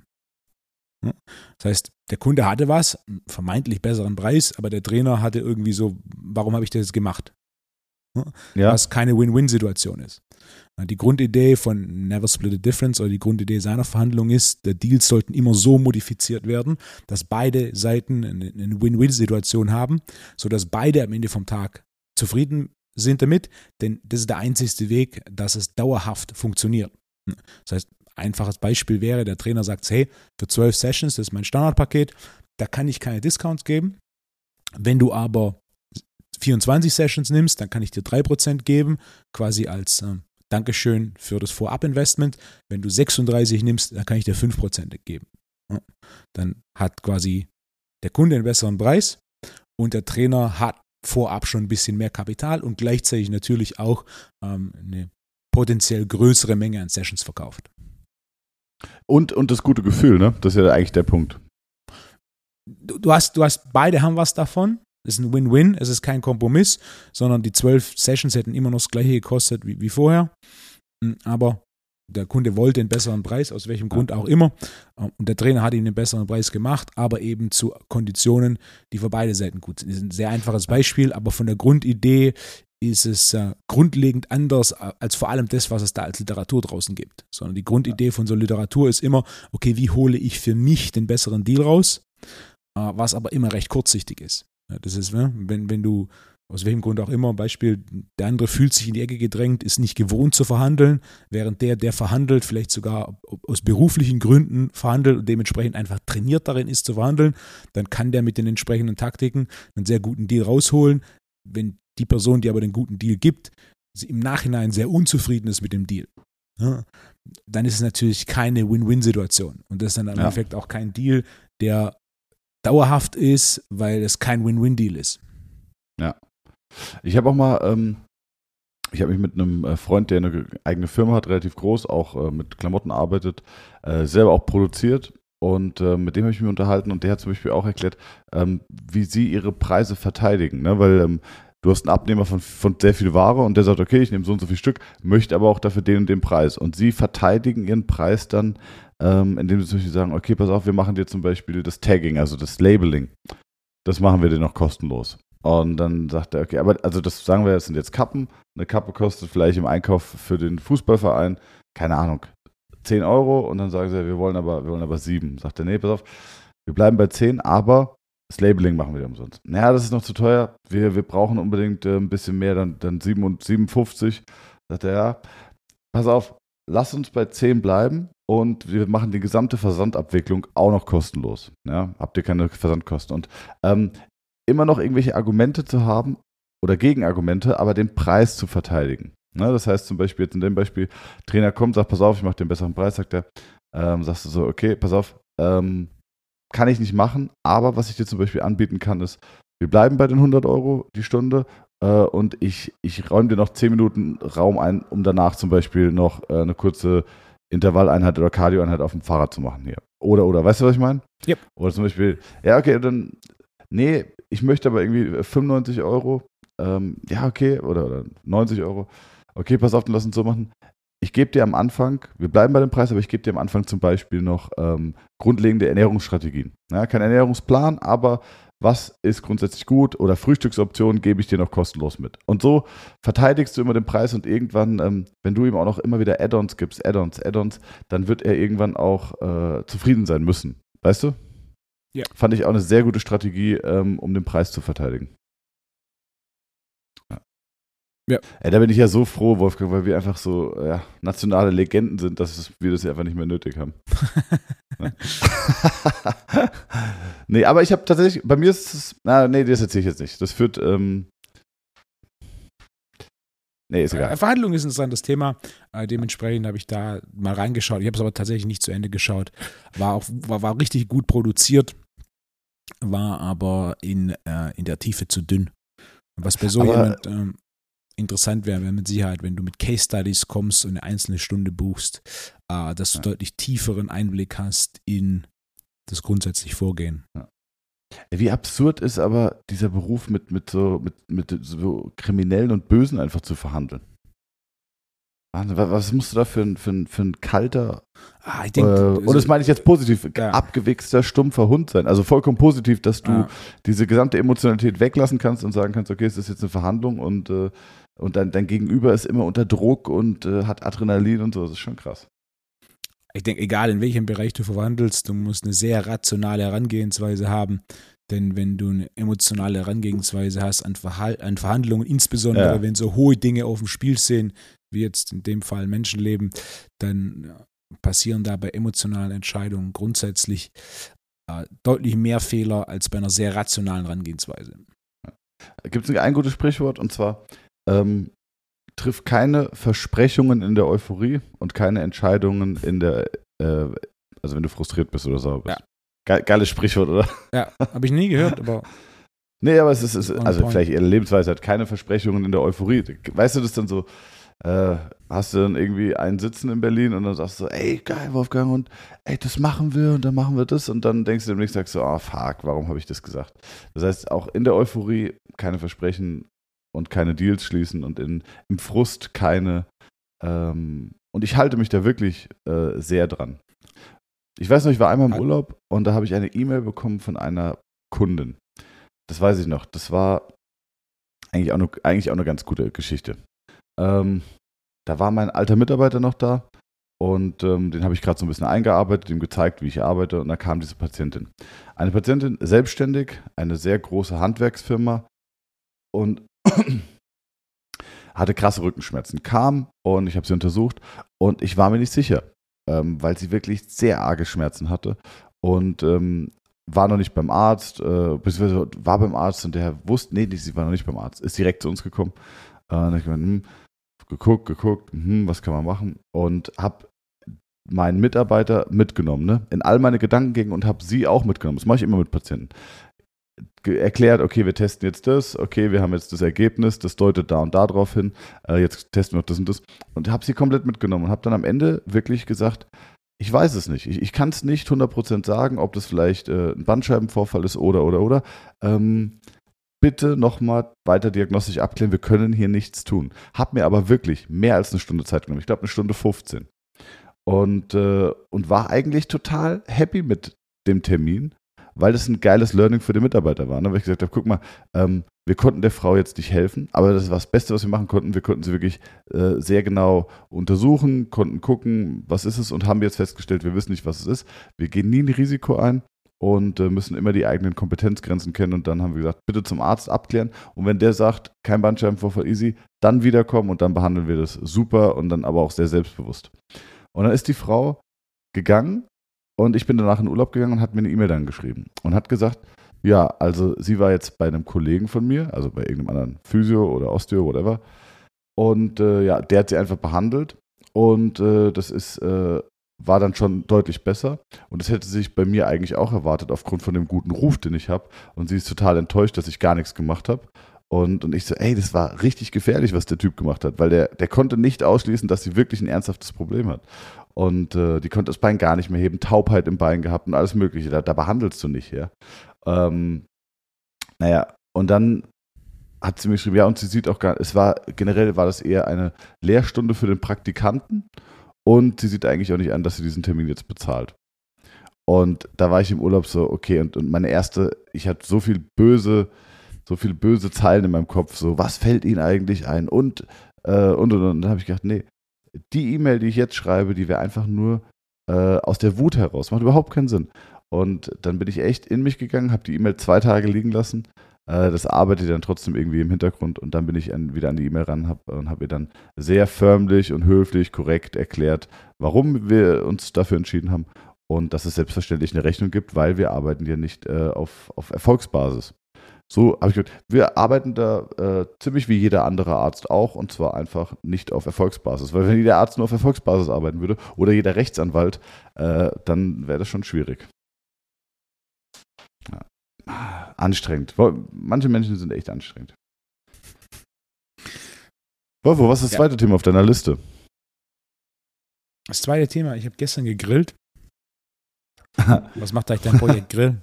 Speaker 2: Das heißt, der Kunde hatte einen vermeintlich besseren Preis, aber der Trainer hatte irgendwie so, warum habe ich das jetzt gemacht? Ja. Was keine Win-Win-Situation ist. Die Grundidee von Never Split a Difference oder die Grundidee seiner Verhandlung ist, der Deals sollten immer so modifiziert werden, dass beide Seiten eine Win-Win-Situation haben, sodass beide am Ende vom Tag zufrieden sind damit, denn das ist der einzigste Weg, dass es dauerhaft funktioniert. Das heißt, einfaches Beispiel wäre, der Trainer sagt, hey, für 12 Sessions, das ist mein Standardpaket, da kann ich keine Discounts geben. Wenn du aber 24 Sessions nimmst, dann kann ich dir 3% geben, quasi als Dankeschön für das Vorab-Investment. Wenn du 36 nimmst, dann kann ich dir 5% geben. Dann hat quasi der Kunde einen besseren Preis und der Trainer hat vorab schon ein bisschen mehr Kapital und gleichzeitig natürlich auch eine potenziell größere Menge an Sessions verkauft.
Speaker 1: Und das gute Gefühl, ne? Das ist ja eigentlich der Punkt.
Speaker 2: Du hast beide haben was davon. Es ist ein Win-Win, es ist kein Kompromiss, sondern die 12 Sessions hätten immer noch das gleiche gekostet wie vorher. Aber der Kunde wollte einen besseren Preis, aus welchem Grund auch immer. Und der Trainer hat ihm einen besseren Preis gemacht, aber eben zu Konditionen, die für beide Seiten gut sind. Das ist ein sehr einfaches Beispiel, aber von der Grundidee ist es grundlegend anders als vor allem das, was es da als Literatur draußen gibt. Sondern die Grundidee von so Literatur ist immer, okay, wie hole ich für mich den besseren Deal raus, was aber immer recht kurzsichtig ist. Das ist, wenn du, aus welchem Grund auch immer, Beispiel, der andere fühlt sich in die Ecke gedrängt, ist nicht gewohnt zu verhandeln, während der verhandelt, vielleicht sogar aus beruflichen Gründen verhandelt und dementsprechend einfach trainiert darin ist zu verhandeln, dann kann der mit den entsprechenden Taktiken einen sehr guten Deal rausholen. Wenn die Person, die aber den guten Deal gibt, im Nachhinein sehr unzufrieden ist mit dem Deal, dann ist es natürlich keine Win-Win-Situation. Und das ist dann im Endeffekt auch kein Deal, der dauerhaft ist, weil es kein Win-Win-Deal ist.
Speaker 1: Ja. Ich habe auch mal, ich habe mich mit einem Freund, der eine eigene Firma hat, relativ groß, auch mit Klamotten arbeitet, selber auch produziert und mit dem habe ich mich unterhalten und der hat zum Beispiel auch erklärt, wie sie ihre Preise verteidigen, ne? Weil du hast einen Abnehmer von sehr viel Ware und der sagt, okay, ich nehme so und so viel Stück, möchte aber auch dafür den und den Preis. Und sie verteidigen ihren Preis dann, indem sie zum Beispiel sagen, okay, pass auf, wir machen dir zum Beispiel das Tagging, also das Labeling. Das machen wir dir noch kostenlos. Und dann sagt er, okay, aber also das sagen wir, das sind jetzt Kappen. Eine Kappe kostet vielleicht im Einkauf für den Fußballverein, keine Ahnung, 10 Euro. Und dann sagen sie, wir wollen aber 7. Sagt er, nee, pass auf, wir bleiben bei 10, aber das Labeling machen wir dir umsonst. Naja, das ist noch zu teuer. Wir brauchen unbedingt ein bisschen mehr, dann 57. Sagt er, ja, pass auf, lass uns bei 10 bleiben und wir machen die gesamte Versandabwicklung auch noch kostenlos. Ja, habt ihr keine Versandkosten. Und immer noch irgendwelche Argumente zu haben oder Gegenargumente, aber den Preis zu verteidigen. Ne, das heißt zum Beispiel jetzt in dem Beispiel, Trainer kommt, sagt, pass auf, ich mache den besseren Preis, sagt er, sagst du so, okay, pass auf, kann ich nicht machen, aber was ich dir zum Beispiel anbieten kann, ist, wir bleiben bei den 100 Euro die Stunde und ich räume dir noch 10 Minuten Raum ein, um danach zum Beispiel noch eine kurze Intervalleinheit oder Cardioeinheit auf dem Fahrrad zu machen hier. Oder, weißt du, was ich meine?
Speaker 2: Yep.
Speaker 1: Oder zum Beispiel, ja, okay, dann, nee, ich möchte aber irgendwie 95 Euro, ja, okay, oder 90 Euro. Okay, pass auf, dann lass uns so machen. Ich gebe dir am Anfang, wir bleiben bei dem Preis, aber ich gebe dir am Anfang zum Beispiel noch grundlegende Ernährungsstrategien. Ja, kein Ernährungsplan, aber was ist grundsätzlich gut oder Frühstücksoptionen gebe ich dir noch kostenlos mit. Und so verteidigst du immer den Preis und irgendwann, wenn du ihm auch noch immer wieder Add-ons gibst, Add-ons, dann wird er irgendwann auch zufrieden sein müssen. Weißt du?
Speaker 2: Ja.
Speaker 1: Fand ich auch eine sehr gute Strategie, um den Preis zu verteidigen.
Speaker 2: Ja.
Speaker 1: Da bin ich ja so froh, Wolfgang, weil wir einfach so nationale Legenden sind, dass wir das ja einfach nicht mehr nötig haben. Nee, aber ich habe tatsächlich, bei mir ist es, das erzähle ich jetzt nicht. Das führt, Nee, ist egal.
Speaker 2: Verhandlung ist ein interessantes Thema. Dementsprechend habe ich da mal reingeschaut. Ich habe es aber tatsächlich nicht zu Ende geschaut. War richtig gut produziert, war aber in der Tiefe zu dünn. Was bei so jemand interessant wäre mit Sicherheit, wenn du mit Case Studies kommst und eine einzelne Stunde buchst, dass du deutlich tieferen Einblick hast in das grundsätzliche Vorgehen.
Speaker 1: Ja. Wie absurd ist aber dieser Beruf mit so Kriminellen und Bösen einfach zu verhandeln. Was musst du da für ein kalter,
Speaker 2: ich denk,
Speaker 1: und das meine ich jetzt positiv, abgewichster, stumpfer Hund sein. Also vollkommen positiv, dass du diese gesamte Emotionalität weglassen kannst und sagen kannst, okay, es ist jetzt eine Verhandlung und dein Gegenüber ist immer unter Druck und hat Adrenalin und so. Das ist schon krass.
Speaker 2: Ich denke, egal in welchem Bereich du verhandelst, du musst eine sehr rationale Herangehensweise haben. Denn wenn du eine emotionale Herangehensweise hast an Verhandlungen, insbesondere wenn so hohe Dinge auf dem Spiel sind, wie jetzt in dem Fall Menschenleben, dann passieren da bei emotionalen Entscheidungen grundsätzlich deutlich mehr Fehler als bei einer sehr rationalen Herangehensweise.
Speaker 1: Gibt es ein gutes Sprichwort, und zwar triff keine Versprechungen in der Euphorie und keine Entscheidungen in der, also wenn du frustriert bist oder sauer bist. Ja. Geiles Sprichwort, oder?
Speaker 2: Ja, habe ich nie gehört, aber.
Speaker 1: Nee, aber es ist also vielleicht ihre Lebensweise hat keine Versprechungen in der Euphorie. Weißt du, das dann so, hast du dann irgendwie einen sitzen in Berlin und dann sagst du so, ey, geil, Wolfgang, und ey, das machen wir und dann machen wir das, und dann denkst du demnächst, sagst du, fuck, warum habe ich das gesagt? Das heißt, auch in der Euphorie keine Versprechen und keine Deals schließen und im Frust keine, und ich halte mich da wirklich sehr dran. Ich weiß noch, ich war einmal im Urlaub und da habe ich eine E-Mail bekommen von einer Kundin. Das weiß ich noch. Das war eigentlich auch eine ganz gute Geschichte. Da war mein alter Mitarbeiter noch da und den habe ich gerade so ein bisschen eingearbeitet, ihm gezeigt, wie ich arbeite, und da kam diese Patientin. Eine Patientin, selbstständig, eine sehr große Handwerksfirma und hatte krasse Rückenschmerzen. Kam und ich habe sie untersucht und ich war mir nicht sicher, weil sie wirklich sehr arge Schmerzen hatte und war noch nicht beim Arzt, beziehungsweise war beim Arzt und der wusste, sie war noch nicht beim Arzt, ist direkt zu uns gekommen. Dann habe ich gemeint, geguckt, was kann man machen, und habe meinen Mitarbeiter mitgenommen, ne? In all meine Gedankengänge, und habe sie auch mitgenommen. Das mache ich immer mit Patienten. Erklärt, okay, wir testen jetzt das, okay, wir haben jetzt das Ergebnis, das deutet da und da drauf hin, jetzt testen wir noch das und das, und habe sie komplett mitgenommen und habe dann am Ende wirklich gesagt, ich weiß es nicht, ich kann es nicht 100% sagen, ob das vielleicht ein Bandscheibenvorfall ist oder. Bitte nochmal weiter diagnostisch abklären, wir können hier nichts tun. Hab mir aber wirklich mehr als eine Stunde Zeit genommen, ich glaube 1:15. Und war eigentlich total happy mit dem Termin, weil das ein geiles Learning für den Mitarbeiter war. Ne? Weil ich gesagt habe, guck mal, wir konnten der Frau jetzt nicht helfen, aber das war das Beste, was wir machen konnten. Wir konnten sie wirklich sehr genau untersuchen, konnten gucken, was ist es, und haben jetzt festgestellt, wir wissen nicht, was es ist. Wir gehen nie ein Risiko ein und müssen immer die eigenen Kompetenzgrenzen kennen, und dann haben wir gesagt, bitte zum Arzt abklären, und wenn der sagt, kein Bandscheibenvorfall, easy, dann wiederkommen und dann behandeln wir das super und dann aber auch sehr selbstbewusst. Und dann ist die Frau gegangen und ich bin danach in Urlaub gegangen und hat mir eine E-Mail dann geschrieben und hat gesagt, ja, also sie war jetzt bei einem Kollegen von mir, also bei irgendeinem anderen Physio oder Osteo, whatever, und der hat sie einfach behandelt und das ist war dann schon deutlich besser, und das hätte sie sich bei mir eigentlich auch erwartet aufgrund von dem guten Ruf, den ich habe, und sie ist total enttäuscht, dass ich gar nichts gemacht habe. Und ich so, ey, das war richtig gefährlich, was der Typ gemacht hat, weil der konnte nicht ausschließen, dass sie wirklich ein ernsthaftes Problem hat. Und die konnte das Bein gar nicht mehr heben, Taubheit im Bein gehabt und alles Mögliche. Da behandelst du nicht, ja. Und dann hat sie mir geschrieben, ja, und sie sieht auch gar nicht, generell war das eher eine Lehrstunde für den Praktikanten, und sie sieht eigentlich auch nicht an, dass sie diesen Termin jetzt bezahlt. Und da war ich im Urlaub so, okay, und ich hatte so viele böse Zeilen in meinem Kopf, so, was fällt Ihnen eigentlich ein? Und dann habe ich gedacht, nee, die E-Mail, die ich jetzt schreibe, die wäre einfach nur aus der Wut heraus, macht überhaupt keinen Sinn. Und dann bin ich echt in mich gegangen, habe die E-Mail 2 Tage liegen lassen, das arbeitet dann trotzdem irgendwie im Hintergrund, und dann bin ich wieder an die E-Mail ran und habe ihr dann sehr förmlich und höflich, korrekt erklärt, warum wir uns dafür entschieden haben und dass es selbstverständlich eine Rechnung gibt, weil wir arbeiten ja nicht auf Erfolgsbasis. So habe ich gehört. Wir arbeiten da ziemlich wie jeder andere Arzt auch, und zwar einfach nicht auf Erfolgsbasis. Weil wenn jeder Arzt nur auf Erfolgsbasis arbeiten würde oder jeder Rechtsanwalt, dann wäre das schon schwierig. Ja. Anstrengend. Manche Menschen sind echt anstrengend. Wolfo, was ist das zweite Thema auf deiner Liste?
Speaker 2: Das zweite Thema, ich habe gestern gegrillt. Was macht eigentlich dein Projekt Grill?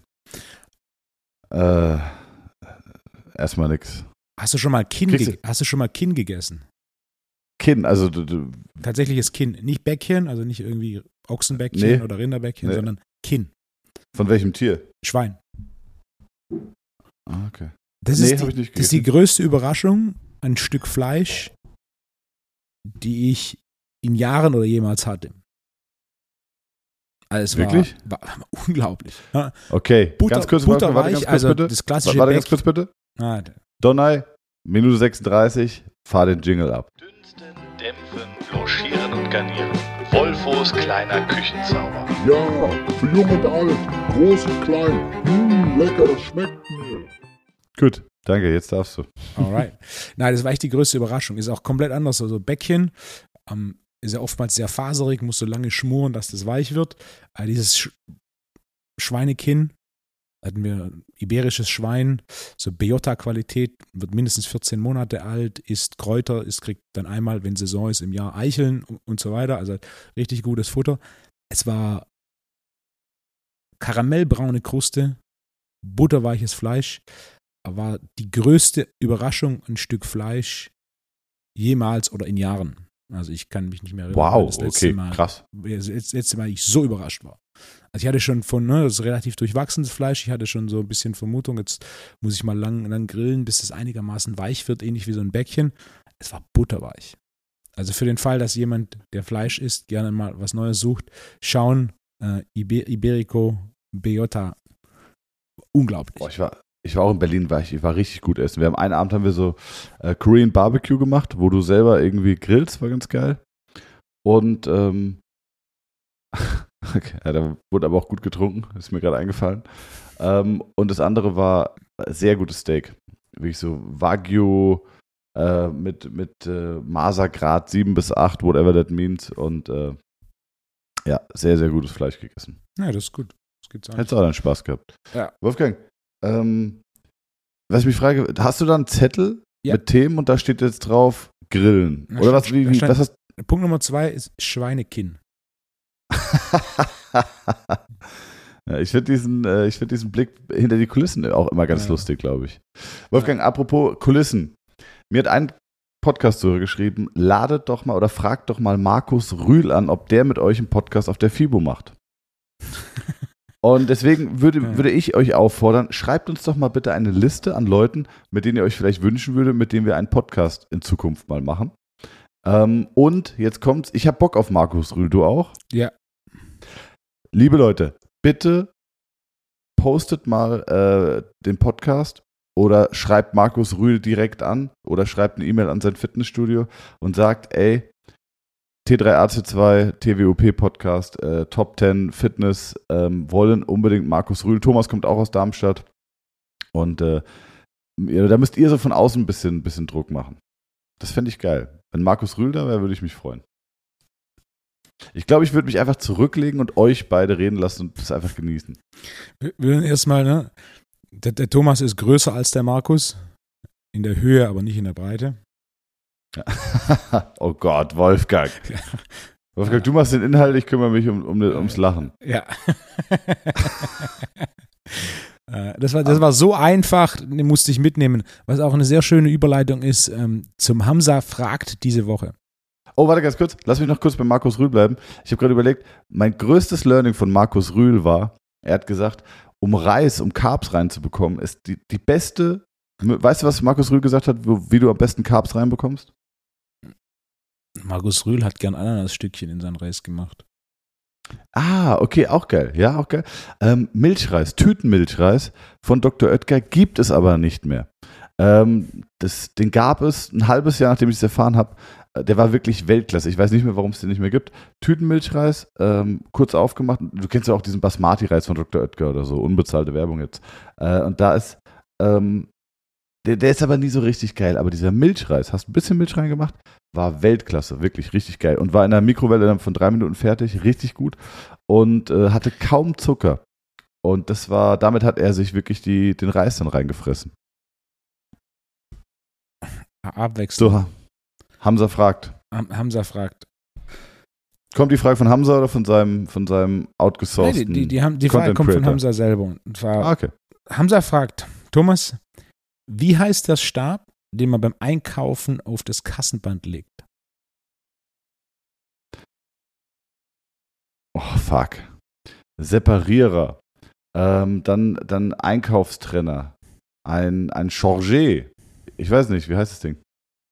Speaker 1: Erstmal nix.
Speaker 2: Hast du schon mal Kinn gegessen?
Speaker 1: Kinn, also
Speaker 2: tatsächliches Kinn. Nicht Bäckchen, also nicht irgendwie Ochsenbäckchen oder Rinderbäckchen, sondern Kinn.
Speaker 1: Von welchem Tier?
Speaker 2: Schwein.
Speaker 1: Ah, okay.
Speaker 2: Das ist die größte Überraschung, ein Stück Fleisch, die ich in Jahren oder jemals hatte. Also es
Speaker 1: wirklich?
Speaker 2: War unglaublich. Ja.
Speaker 1: Okay, ganz kurz,
Speaker 2: warte ganz kurz bitte. Das klassische
Speaker 1: warte ganz kurz bitte. Donai, Minute 36, fahr den Jingle ab.
Speaker 3: Dünsten, dämpfen, blanchieren und garnieren. Wolfos kleiner Küchenzauber.
Speaker 4: Ja, für jung und alt, groß und klein. Lecker, das schmeckt mir.
Speaker 1: Gut, danke, jetzt darfst du.
Speaker 2: Alright. Nein, das war echt die größte Überraschung. Ist auch komplett anders. Also Bäckchen ist ja oftmals sehr faserig, muss so lange schmoren, dass das weich wird. Aber dieses Schweinekinn, hatten wir iberisches Schwein, so Bejota-Qualität, wird mindestens 14 Monate alt, isst Kräuter, kriegt dann einmal, wenn Saison ist, im Jahr Eicheln und so weiter. Also richtig gutes Futter. Es war karamellbraune Kruste, butterweiches Fleisch. War die größte Überraschung, ein Stück Fleisch jemals oder in Jahren. Also ich kann mich nicht mehr erinnern.
Speaker 1: Wow, okay, krass.
Speaker 2: Das letzte Mal ich so überrascht war. Also ich hatte schon das ist relativ durchwachsenes Fleisch, ich hatte schon so ein bisschen Vermutung, jetzt muss ich mal lang grillen, bis es einigermaßen weich wird, ähnlich wie so ein Bäckchen. Es war butterweich. Also für den Fall, dass jemand, der Fleisch isst, gerne mal was Neues sucht, schauen, Iberico Bejota. Unglaublich.
Speaker 1: Boah, ich war auch in Berlin, ich war richtig gut essen. Einen Abend haben wir so Korean Barbecue gemacht, wo du selber irgendwie grillst, war ganz geil. Und okay, da wurde aber auch gut getrunken, ist mir gerade eingefallen. Und das andere war sehr gutes Steak. Wirklich so Wagyu mit Masergrad 7 bis 8, whatever that means. Und ja, sehr, sehr gutes Fleisch gegessen.
Speaker 2: Ja, das ist gut. Das gibt's
Speaker 1: Hättest du auch dann Spaß gehabt.
Speaker 2: Ja.
Speaker 1: Wolfgang, was ich mich frage, hast du da einen Zettel mit Themen und da steht jetzt drauf Grillen? Oder was? Was hast
Speaker 2: Punkt Nummer 2 ist Schweinekinn.
Speaker 1: Ja, ich finde diesen Blick hinter die Kulissen auch immer ganz lustig, glaube ich. Wolfgang, apropos Kulissen. Mir hat ein Podcast-Hörer geschrieben, ladet doch mal oder fragt doch mal Markus Rühl an, ob der mit euch einen Podcast auf der FIBO macht. Und deswegen würde ich euch auffordern, schreibt uns doch mal bitte eine Liste an Leuten, mit denen ihr euch vielleicht wünschen würdet, mit denen wir einen Podcast in Zukunft mal machen. Und jetzt kommt's, ich habe Bock auf Markus Rühl, du auch?
Speaker 2: Ja.
Speaker 1: Liebe Leute, bitte postet mal den Podcast oder schreibt Markus Rühl direkt an oder schreibt eine E-Mail an sein Fitnessstudio und sagt, ey, T3AC2, TWOP Podcast, Top 10 Fitness, wollen unbedingt Markus Rühl. Thomas kommt auch aus Darmstadt. Und da müsst ihr so von außen ein bisschen Druck machen. Das fände ich geil. Wenn Markus Rühl da wäre, würde ich mich freuen. Ich glaube, ich würde mich einfach zurücklegen und euch beide reden lassen und das einfach genießen.
Speaker 2: Wir würden erstmal, der Thomas ist größer als der Markus. In der Höhe, aber nicht in der Breite.
Speaker 1: Oh Gott, Wolfgang. Ja. Wolfgang, du machst den Inhalt, ich kümmere mich ums Lachen.
Speaker 2: Ja. Das war so einfach, den musste ich mitnehmen. Was auch eine sehr schöne Überleitung ist zum Hamza fragt diese Woche.
Speaker 1: Oh, warte ganz kurz. Lass mich noch kurz bei Markus Rühl bleiben. Ich habe gerade überlegt, mein größtes Learning von Markus Rühl war, er hat gesagt, um Carbs reinzubekommen, ist die beste. Weißt du, was Markus Rühl gesagt hat, wie du am besten Carbs reinbekommst?
Speaker 2: Markus Rühl hat gern Ananasstückchen in seinen Reis gemacht.
Speaker 1: Ah, okay, auch geil. Ja, auch geil. Milchreis, Tütenmilchreis von Dr. Oetker gibt es aber nicht mehr. Den gab es ein halbes Jahr, nachdem ich es erfahren habe. Der war wirklich Weltklasse. Ich weiß nicht mehr, warum es den nicht mehr gibt. Tütenmilchreis, kurz aufgemacht. Du kennst ja auch diesen Basmati-Reis von Dr. Oetker oder so, unbezahlte Werbung jetzt. Und da ist Der ist aber nie so richtig geil. Aber dieser Milchreis, hast du ein bisschen Milch reingemacht, war Weltklasse, wirklich richtig geil. Und war in der Mikrowelle dann von 3 Minuten fertig, richtig gut. Und hatte kaum Zucker. Und damit hat er sich wirklich den Reis dann reingefressen.
Speaker 2: Abwechselnd.
Speaker 1: So, Hamza fragt.
Speaker 2: Hamza fragt.
Speaker 1: Kommt die Frage von Hamza oder von seinem outgesourceten?
Speaker 2: Nee, die Frage kommt von Hamza selber. Und zwar,
Speaker 1: okay.
Speaker 2: Hamza fragt, Thomas, wie heißt der Stab, den man beim Einkaufen auf das Kassenband legt?
Speaker 1: Oh, fuck. Separierer. Dann Einkaufstrenner. Ein Chargé. Ich weiß nicht, wie heißt das Ding?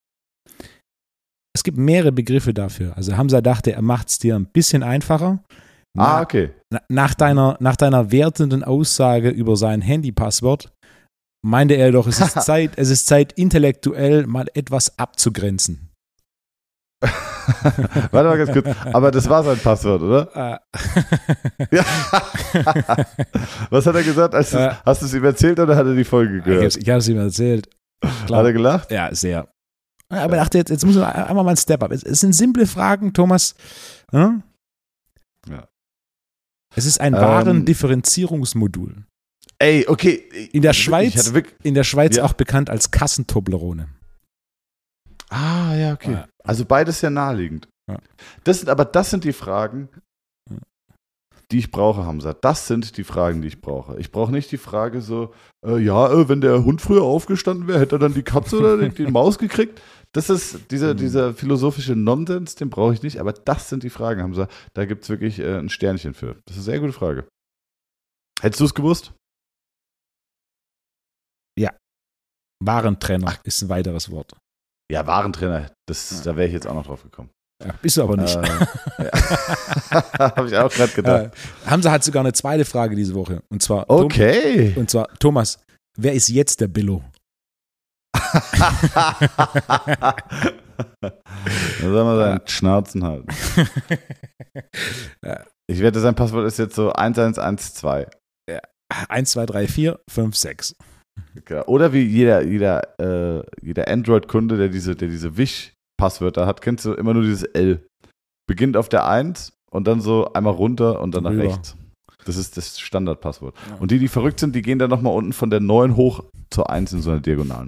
Speaker 2: Es gibt mehrere Begriffe dafür. Also Hamza dachte, er macht es dir ein bisschen einfacher.
Speaker 1: Okay.
Speaker 2: Nach deiner wertenden Aussage über sein Handypasswort meinte er doch, es ist Zeit, intellektuell mal etwas abzugrenzen.
Speaker 1: Warte mal ganz kurz. Aber das war sein Passwort, oder? Ja. Was hat er gesagt? Hast du es ihm erzählt oder hat er die Folge gehört?
Speaker 2: Ich habe es ihm erzählt. Klar.
Speaker 1: Hat er gelacht?
Speaker 2: Ja, sehr. Aber dachte jetzt muss man einmal mal ein Step-up. Es sind simple Fragen, Thomas. Ja? Es ist ein Warendifferenzierungsmodul.
Speaker 1: Ey, okay.
Speaker 2: In der Schweiz auch bekannt als Kassentoblerone.
Speaker 1: Ah, ja, okay. Also beides sehr naheliegend.
Speaker 2: Ja.
Speaker 1: Das sind die Fragen, die ich brauche, Hamza. Das sind die Fragen, die ich brauche. Ich brauche nicht die Frage so, wenn der Hund früher aufgestanden wäre, hätte er dann die Katze oder die Maus gekriegt. Das ist dieser philosophische Nonsens, den brauche ich nicht. Aber das sind die Fragen, Hamza. Da gibt es wirklich ein Sternchen für. Das ist eine sehr gute Frage. Hättest du es gewusst?
Speaker 2: Ja. Warentrenner ist ein weiteres Wort.
Speaker 1: Ja, Warentrenner. Da wäre ich jetzt auch noch drauf gekommen.
Speaker 2: Ja, bist du aber nicht.
Speaker 1: Habe ich auch gerade gedacht.
Speaker 2: Hamza hat sogar eine zweite Frage diese Woche. Und zwar, Thomas, wer ist jetzt der Billo?
Speaker 1: Da soll man seinen Schnauzen halten. Ich wette, sein Passwort ist jetzt so 1112.
Speaker 2: Ja. 1, 2, 3, 4, 5, 6.
Speaker 1: Oder wie jeder Android-Kunde, der diese Wish-Passwörter hat, kennst du immer nur dieses L. Beginnt auf der 1 und dann so einmal runter und dann nach rechts. Das ist das Standardpasswort. Ja. Und die verrückt sind, die gehen dann nochmal unten von der 9 hoch zur 1 in so einer Diagonalen.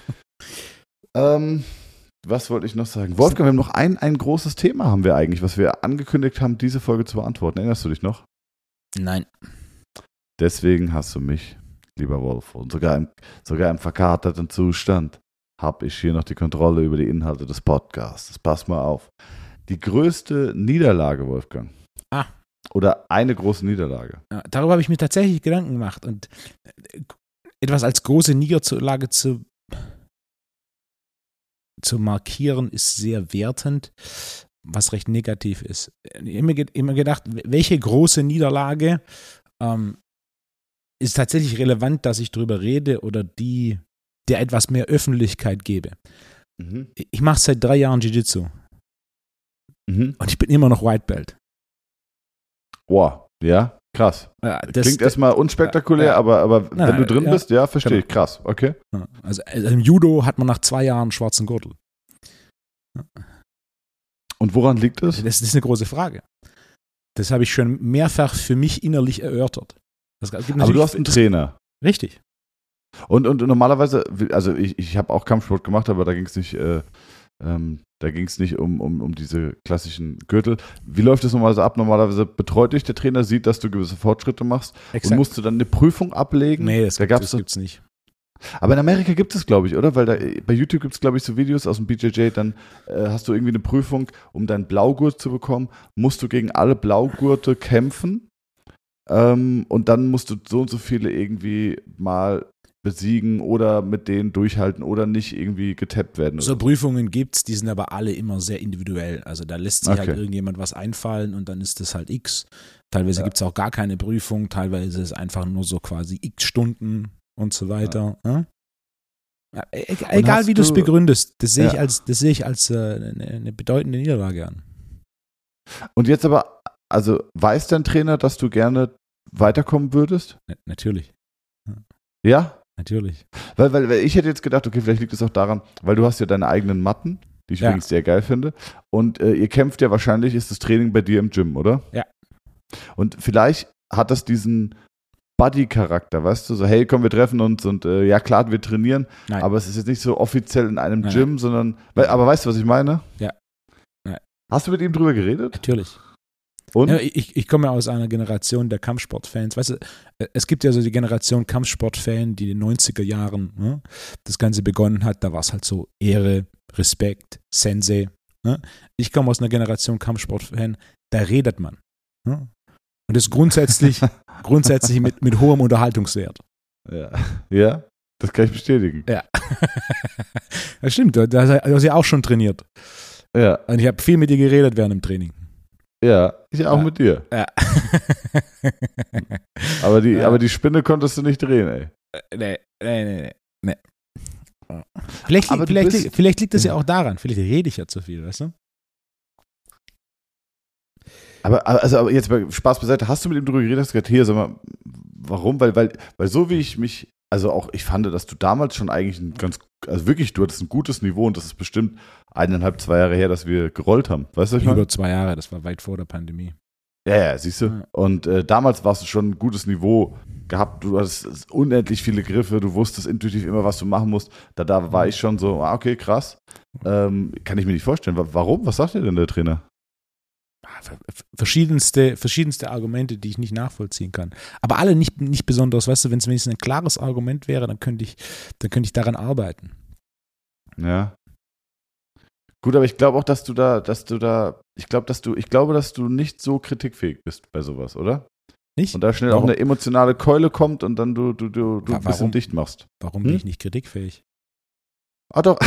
Speaker 1: Was wollte ich noch sagen? Wolfgang, wir haben noch ein großes Thema haben wir eigentlich, was wir angekündigt haben, diese Folge zu beantworten. Erinnerst du dich noch?
Speaker 2: Nein.
Speaker 1: Deswegen hast du mich, lieber Wolf, und sogar im verkaterten Zustand habe ich hier noch die Kontrolle über die Inhalte des Podcasts. Pass mal auf. Die größte Niederlage, Wolfgang. Oder eine große Niederlage.
Speaker 2: Ja, darüber habe ich mir tatsächlich Gedanken gemacht. Und etwas als große Niederlage zu markieren, ist sehr wertend, was recht negativ ist. Ich habe immer gedacht, welche große Niederlage ist tatsächlich relevant, dass ich darüber rede oder der etwas mehr Öffentlichkeit gebe. Mhm. Ich mache seit 3 Jahren Jiu-Jitsu. Mhm. Und ich bin immer noch White Belt.
Speaker 1: Wow, ja, krass. Ja, klingt erstmal unspektakulär, aber wenn du drin bist, verstehe ich. Krass, okay.
Speaker 2: Also im Judo hat man nach 2 Jahren schwarzen Gürtel.
Speaker 1: Und woran liegt es?
Speaker 2: Das ist eine große Frage. Das habe ich schon mehrfach für mich innerlich erörtert.
Speaker 1: Aber du hast einen Trainer.
Speaker 2: Richtig.
Speaker 1: Und normalerweise, also ich habe auch Kampfsport gemacht, aber da ging es nicht um diese klassischen Gürtel. Wie läuft das normalerweise ab? Normalerweise betreut dich der Trainer, sieht, dass du gewisse Fortschritte machst. Exakt. Und musst du dann eine Prüfung ablegen?
Speaker 2: Nee, das gibt's nicht.
Speaker 1: Aber in Amerika gibt es, glaube ich, oder? Weil bei YouTube gibt es, glaube ich, so Videos aus dem BJJ, dann hast du irgendwie eine Prüfung, um deinen Blaugurt zu bekommen, musst du gegen alle Blaugurte kämpfen und dann musst du so und so viele irgendwie mal besiegen oder mit denen durchhalten oder nicht irgendwie getappt werden.
Speaker 2: So Prüfungen gibt's, die sind aber alle immer sehr individuell. Also da lässt sich halt irgendjemand was einfallen und dann ist das halt X. Teilweise gibt's auch gar keine Prüfung, teilweise ist es einfach nur so quasi X Stunden und so weiter. Ja. Ja, egal wie du es begründest, das sehe ich als eine bedeutende Niederlage an.
Speaker 1: Und jetzt aber, also weiß dein Trainer, dass du gerne weiterkommen würdest?
Speaker 2: Natürlich.
Speaker 1: Ja?
Speaker 2: Natürlich.
Speaker 1: Weil ich hätte jetzt gedacht, okay, vielleicht liegt es auch daran, weil du hast ja deine eigenen Matten, die ich übrigens sehr geil finde. Und ihr kämpft ja wahrscheinlich, ist das Training bei dir im Gym, oder?
Speaker 2: Ja.
Speaker 1: Und vielleicht hat das diesen Buddy-Charakter, weißt du, so hey, komm, wir treffen uns und ja klar, wir trainieren,
Speaker 2: Nein.
Speaker 1: aber es ist jetzt nicht so offiziell in einem Gym, sondern, aber weißt du, was ich meine?
Speaker 2: Ja. Nein.
Speaker 1: Hast du mit ihm drüber geredet?
Speaker 2: Natürlich.
Speaker 1: Und?
Speaker 2: Ja, ich komme ja aus einer Generation der Kampfsportfans. Weißt du, es gibt ja so die Generation Kampfsportfan, die in den 90er Jahren das Ganze begonnen hat. Da war es halt so Ehre, Respekt, Sensei. Ne? Ich komme aus einer Generation Kampfsportfan, da redet man. Ne? Und das grundsätzlich mit hohem Unterhaltungswert.
Speaker 1: Ja, das kann ich bestätigen.
Speaker 2: Ja. Das stimmt, du hast ja auch schon trainiert.
Speaker 1: Ja.
Speaker 2: Und ich habe viel mit dir geredet während dem Training.
Speaker 1: Ja, ich auch mit dir.
Speaker 2: Ja.
Speaker 1: Aber die Spinne konntest du nicht drehen, ey.
Speaker 2: Nee. Vielleicht liegt das ja auch daran. Vielleicht rede ich ja zu viel, weißt du?
Speaker 1: Aber jetzt mal Spaß beiseite, hast du mit ihm drüber geredet, hast du gesagt, hier, sag mal, warum? Weil so wie ich mich, also auch ich fand, dass du damals schon eigentlich du hattest ein gutes Niveau und das ist bestimmt 1,5, 2 Jahre her, dass wir gerollt haben. Weißt du, was ich meine?
Speaker 2: Über 2 Jahre, das war weit vor der Pandemie.
Speaker 1: Ja, siehst du. Ja. Und damals warst du schon ein gutes Niveau gehabt, du hattest unendlich viele Griffe, du wusstest intuitiv immer, was du machen musst. Da war ich schon so, okay, krass. Kann ich mir nicht vorstellen. Warum? Was sagt dir denn der Trainer?
Speaker 2: Verschiedenste Argumente, die ich nicht nachvollziehen kann. Aber alle nicht besonders, weißt du, wenn es ein klares Argument wäre, dann könnte ich daran arbeiten.
Speaker 1: Ja. Gut, aber ich glaube auch, dass du nicht so kritikfähig bist bei sowas, oder?
Speaker 2: Nicht?
Speaker 1: Und da schnell auch eine emotionale Keule kommt und dann du ein bisschen dicht machst.
Speaker 2: Warum bin ich nicht kritikfähig?
Speaker 1: Ah, doch.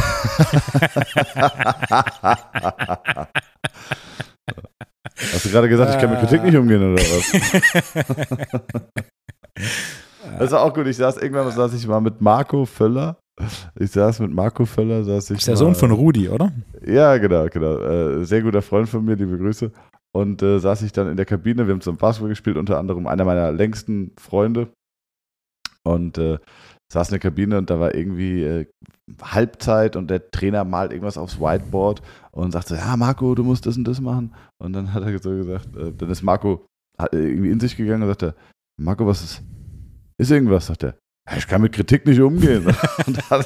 Speaker 1: Hast du gerade gesagt, ich kann mit Kritik nicht umgehen, oder was? Das ist auch gut. Irgendwann saß ich mal mit Marco Völler. Ist der
Speaker 2: Sohn von Rudi, oder?
Speaker 1: Ja, genau. Sehr guter Freund von mir, liebe Grüße. Und saß ich dann in der Kabine, wir haben zusammen Basketball gespielt, unter anderem einer meiner längsten Freunde. Und saß in der Kabine und da war irgendwie Halbzeit und der Trainer malt irgendwas aufs Whiteboard und sagt so, ja Marco, du musst das und das machen. Und dann hat er so gesagt, dann ist Marco irgendwie in sich gegangen und sagte, Marco, was ist irgendwas? Sagt er, ich kann mit Kritik nicht umgehen. Und hat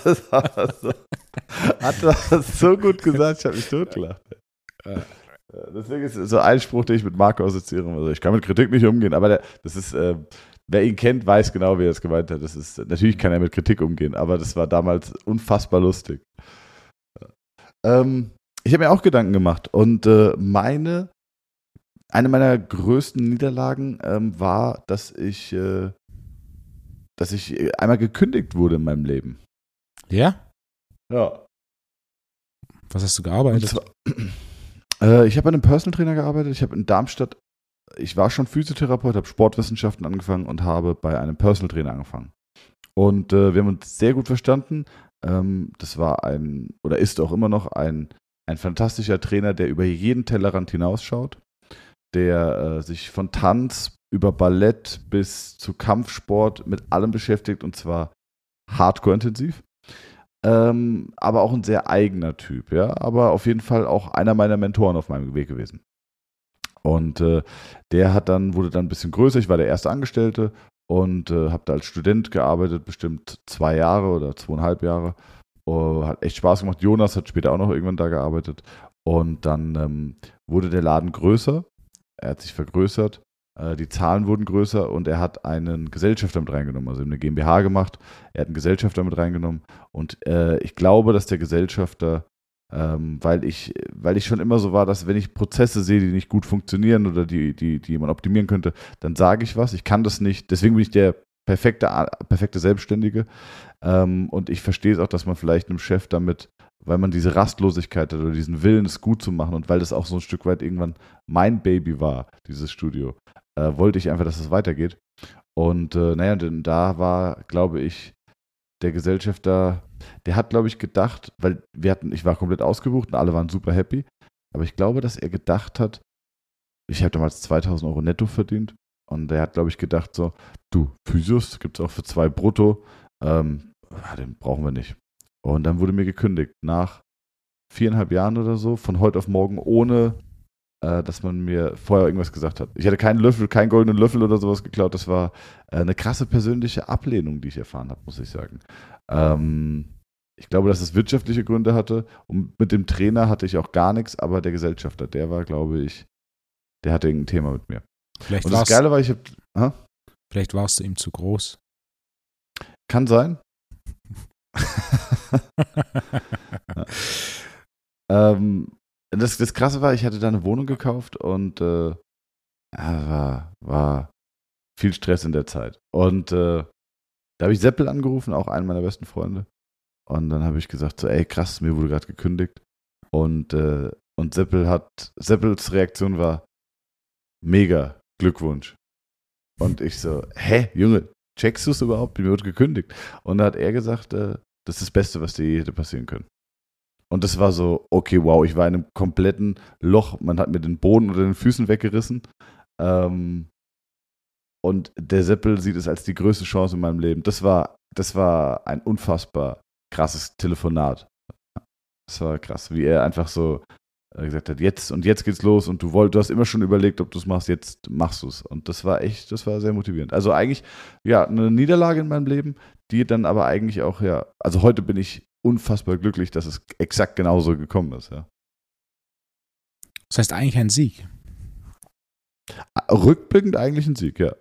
Speaker 1: das so gut gesagt, ich habe mich totgelacht. Deswegen ist so ein Spruch, den ich mit Marco assoziiere. Also ich kann mit Kritik nicht umgehen, aber das ist, wer ihn kennt, weiß genau, wie er es gemeint hat. Natürlich kann er mit Kritik umgehen, aber das war damals unfassbar lustig. Ich habe mir auch Gedanken gemacht und eine meiner größten Niederlagen war, dass ich einmal gekündigt wurde in meinem Leben.
Speaker 2: Ja?
Speaker 1: Ja.
Speaker 2: Was hast du gearbeitet?
Speaker 1: Ich habe bei einem Personal Trainer gearbeitet. Ich habe in Darmstadt, ich war schon Physiotherapeut, habe Sportwissenschaften angefangen und habe bei einem Personal Trainer angefangen. Und wir haben uns sehr gut verstanden. Das war ist auch immer noch ein fantastischer Trainer, der über jeden Tellerrand hinausschaut, der sich von Tanz über Ballett bis zu Kampfsport mit allem beschäftigt und zwar hardcore-intensiv. Aber auch ein sehr eigener Typ, ja, aber auf jeden Fall auch einer meiner Mentoren auf meinem Weg gewesen. Und der wurde dann ein bisschen größer, ich war der erste Angestellte und habe da als Student gearbeitet, bestimmt 2 Jahre oder 2,5 Jahre. Hat echt Spaß gemacht. Jonas hat später auch noch irgendwann da gearbeitet und dann wurde der Laden größer, er hat sich vergrößert. Die Zahlen wurden größer und er hat einen Gesellschafter mit reingenommen, also eine GmbH gemacht. Er hat einen Gesellschafter mit reingenommen und ich glaube, dass der Gesellschafter, weil ich schon immer so war, dass wenn ich Prozesse sehe, die nicht gut funktionieren oder die man optimieren könnte, dann sage ich was. Ich kann das nicht, deswegen bin ich der perfekte Selbstständige und ich verstehe es auch, dass man vielleicht einem Chef damit, weil man diese Rastlosigkeit hat oder diesen Willen, es gut zu machen und weil das auch so ein Stück weit irgendwann mein Baby war, dieses Studio, wollte ich einfach, dass es weitergeht. Und da war, glaube ich, der Gesellschafter, der hat, glaube ich, gedacht, weil ich war komplett ausgebucht und alle waren super happy, aber ich glaube, dass er gedacht hat, ich habe damals 2.000 Euro netto verdient und der hat, glaube ich, gedacht so, du, Physios gibt es auch für 2 brutto, Den brauchen wir nicht. Und dann wurde mir gekündigt, nach 4,5 Jahren oder so, von heute auf morgen, ohne dass man mir vorher irgendwas gesagt hat. Ich hatte keinen Löffel, keinen goldenen Löffel oder sowas geklaut. Das war eine krasse persönliche Ablehnung, die ich erfahren habe, muss ich sagen. Ich glaube, dass es wirtschaftliche Gründe hatte. Und mit dem Trainer hatte ich auch gar nichts, aber der Gesellschafter, der war, glaube ich, der hatte irgendein Thema mit mir. Und das Geile war,
Speaker 2: vielleicht warst du ihm zu groß.
Speaker 1: Kann sein. Das Krasse war, ich hatte da eine Wohnung gekauft und war viel Stress in der Zeit. Und da habe ich Seppel angerufen, auch einen meiner besten Freunde. Und dann habe ich gesagt, so, ey, krass, mir wurde gerade gekündigt. Und Seppels Reaktion war, mega, Glückwunsch. Und ich so, hä, Junge, checkst du es überhaupt? Mir wurde gekündigt. Und da hat er gesagt, das ist das Beste, was dir je hätte passieren können. Und das war so, okay, wow, ich war in einem kompletten Loch. Man hat mir den Boden unter den Füßen weggerissen. Und der Seppel sieht es als die größte Chance in meinem Leben. Das war ein unfassbar krasses Telefonat. Das war krass, wie er einfach so gesagt hat, jetzt geht's los und du hast immer schon überlegt, ob du es machst, jetzt machst du es. Und das war sehr motivierend. Also eigentlich, ja, eine Niederlage in meinem Leben, die dann aber eigentlich auch, ja, also heute bin ich unfassbar glücklich, dass es exakt genauso gekommen ist, ja.
Speaker 2: Das heißt eigentlich ein Sieg.
Speaker 1: Rückblickend eigentlich ein Sieg, ja.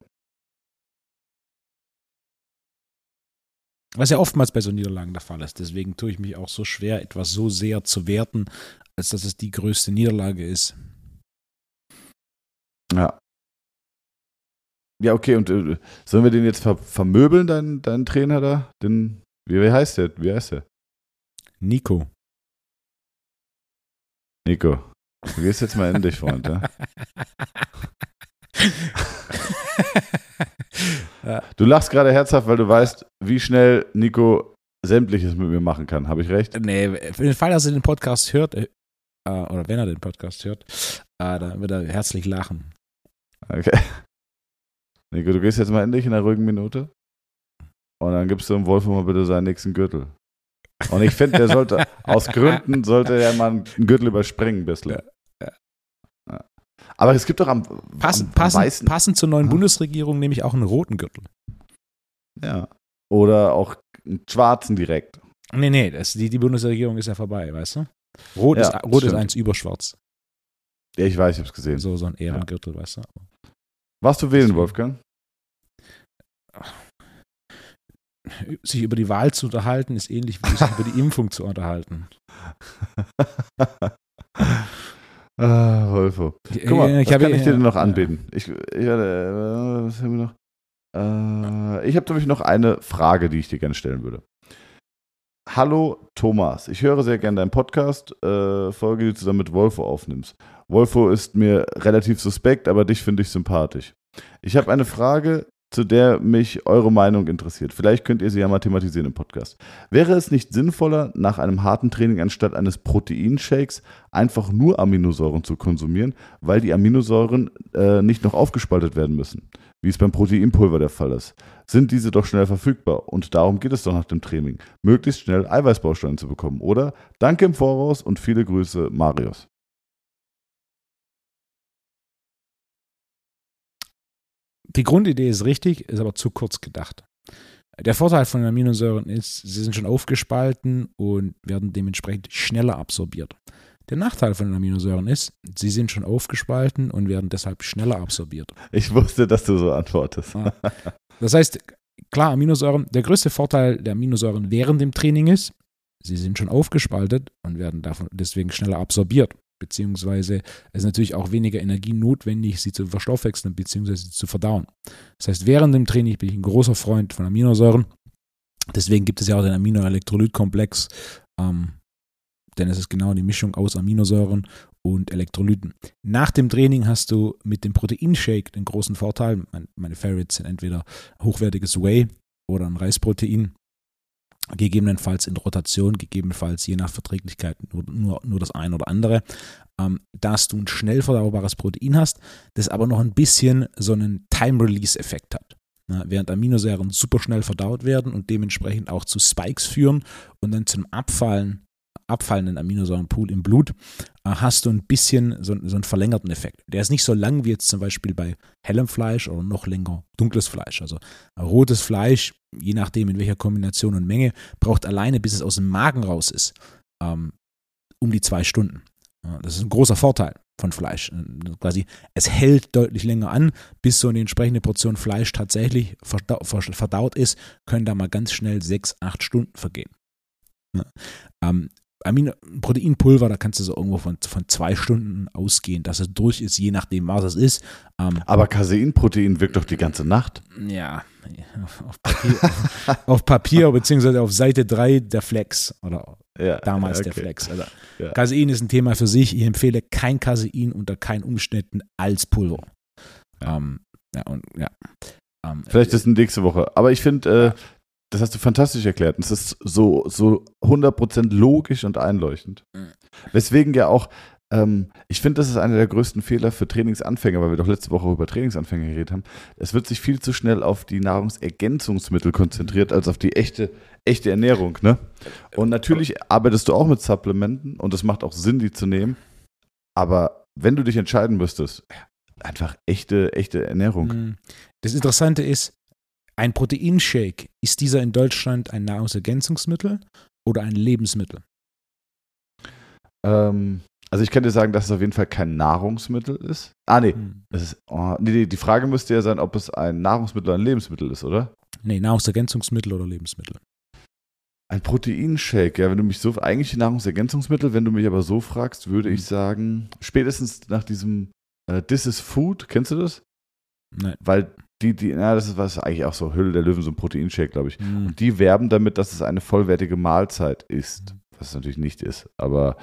Speaker 2: Was ja oftmals bei so Niederlagen der Fall ist. Deswegen tue ich mich auch so schwer, etwas so sehr zu werten, als dass es die größte Niederlage ist.
Speaker 1: Ja. Ja, okay, und sollen wir den jetzt vermöbeln, deinen Trainer da? Wie heißt der?
Speaker 2: Nico.
Speaker 1: Du gehst jetzt mal in dich, Freund, ja? Du lachst gerade herzhaft, weil du weißt, wie schnell Nico Sämtliches mit mir machen kann. Habe ich recht?
Speaker 2: Nee, für den Fall, dass er den Podcast hört, oder wenn er den Podcast hört, dann wird er herzlich lachen.
Speaker 1: Okay. Nico, du gehst jetzt mal in dich in einer ruhigen Minute und dann gibst du dem Wolf mal bitte seinen nächsten Gürtel. Und ich finde, der sollte, aus Gründen, sollte er mal einen Gürtel überspringen ein bisschen. Ja. Aber es gibt doch
Speaker 2: passend zur neuen Bundesregierung nämlich auch einen roten Gürtel.
Speaker 1: Ja. Oder auch einen schwarzen direkt.
Speaker 2: Nee, die Bundesregierung ist ja vorbei, weißt du? Rot ist eins über schwarz.
Speaker 1: Ja, ich weiß, ich hab's gesehen.
Speaker 2: So ein Ehrengürtel, weißt du?
Speaker 1: Warst du wählen, Wolfgang?
Speaker 2: Sich über die Wahl zu unterhalten, ist ähnlich wie sich über die Impfung zu unterhalten.
Speaker 1: Wolfo. Guck mal, was kann ich dir denn noch anbieten? Was haben wir noch? Ich habe nämlich noch eine Frage, die ich dir gerne stellen würde. Hallo Thomas, ich höre sehr gerne deinen Podcast, Folge, die du zusammen mit Wolfo aufnimmst. Wolfo ist mir relativ suspekt, aber dich finde ich sympathisch. Ich habe eine Frage, zu der mich eure Meinung interessiert. Vielleicht könnt ihr sie ja mal thematisieren im Podcast. Wäre es nicht sinnvoller, nach einem harten Training anstatt eines Proteinshakes einfach nur Aminosäuren zu konsumieren, weil die Aminosäuren nicht noch aufgespaltet werden müssen, wie es beim Proteinpulver der Fall ist? Sind diese doch schnell verfügbar und darum geht es doch nach dem Training, möglichst schnell Eiweißbausteine zu bekommen, oder? Danke im Voraus und viele Grüße, Marius.
Speaker 2: Die Grundidee ist richtig, ist aber zu kurz gedacht. Der Vorteil von den Aminosäuren ist, sie sind schon aufgespalten und werden dementsprechend schneller absorbiert. Der Nachteil von den Aminosäuren ist, sie sind schon aufgespalten und werden deshalb schneller absorbiert.
Speaker 1: Ich wusste, dass du so antwortest.
Speaker 2: Ja. Das heißt, klar, Aminosäuren, der größte Vorteil der Aminosäuren während dem Training ist, sie sind schon aufgespaltet und werden deswegen schneller absorbiert. Beziehungsweise es ist natürlich auch weniger Energie notwendig, sie zu verstoffwechseln beziehungsweise zu verdauen. Das heißt, während dem Training bin ich ein großer Freund von Aminosäuren. Deswegen gibt es ja auch den Amino-Elektrolyt-Komplex, denn es ist genau die Mischung aus Aminosäuren und Elektrolyten. Nach dem Training hast du mit dem Proteinshake den großen Vorteil. Meine Favorites sind entweder hochwertiges Whey oder ein Reisprotein. Gegebenenfalls in Rotation, gegebenenfalls je nach Verträglichkeit nur das eine oder andere, dass du ein schnell verdaubares Protein hast, das aber noch ein bisschen so einen Time-Release-Effekt hat. während Aminosäuren super schnell verdaut werden und dementsprechend auch zu Spikes führen und dann zum abfallenden Aminosäurenpool im Blut, hast du ein bisschen so einen verlängerten Effekt. Der ist nicht so lang wie jetzt zum Beispiel bei hellem Fleisch oder noch länger dunkles Fleisch. Also rotes Fleisch, je nachdem in welcher Kombination und Menge, braucht alleine, bis es aus dem Magen raus ist, um die 2 Stunden. Das ist ein großer Vorteil von Fleisch. Quasi, es hält deutlich länger an, bis so eine entsprechende Portion Fleisch tatsächlich verdaut ist, können da mal ganz schnell 6-8 Stunden vergehen. Proteinpulver, da kannst du so irgendwo von 2 Stunden ausgehen, dass es durch ist, je nachdem, was es ist.
Speaker 1: Aber Caseinprotein wirkt doch die ganze Nacht.
Speaker 2: Ja, auf Papier beziehungsweise auf Seite 3 der Flex oder damals der Flex. Also, Casein ist ein Thema für sich. Ich empfehle kein Casein unter keinen Umständen als Pulver.
Speaker 1: Vielleicht ist es nächste Woche. Aber ich finde, das hast du fantastisch erklärt. Es ist so 100% logisch und einleuchtend. Weswegen ja auch, ich finde, das ist einer der größten Fehler für Trainingsanfänger, weil wir doch letzte Woche über Trainingsanfänger geredet haben. Es wird sich viel zu schnell auf die Nahrungsergänzungsmittel konzentriert, als auf die echte Ernährung. Ne? Und natürlich arbeitest du auch mit Supplementen und es macht auch Sinn, die zu nehmen. Aber wenn du dich entscheiden müsstest, einfach echte Ernährung.
Speaker 2: Das Interessante ist, ein Proteinshake, ist dieser in Deutschland ein Nahrungsergänzungsmittel oder ein Lebensmittel?
Speaker 1: Also ich kann dir sagen, dass es auf jeden Fall kein Nahrungsmittel ist. Die Frage müsste ja sein, ob es ein Nahrungsmittel oder ein Lebensmittel ist, oder?
Speaker 2: Nee, Nahrungsergänzungsmittel oder Lebensmittel.
Speaker 1: Ein Proteinshake, ja, wenn du mich so, eigentlich ein Nahrungsergänzungsmittel, wenn du mich aber so fragst, würde ich sagen, spätestens nach diesem This is Food, kennst du das?
Speaker 2: Nein.
Speaker 1: Weil das ist was eigentlich auch so Höhle der Löwen, so ein Proteinshake, glaube ich. Und die werben damit, dass es eine vollwertige Mahlzeit ist, was es natürlich nicht ist. Aber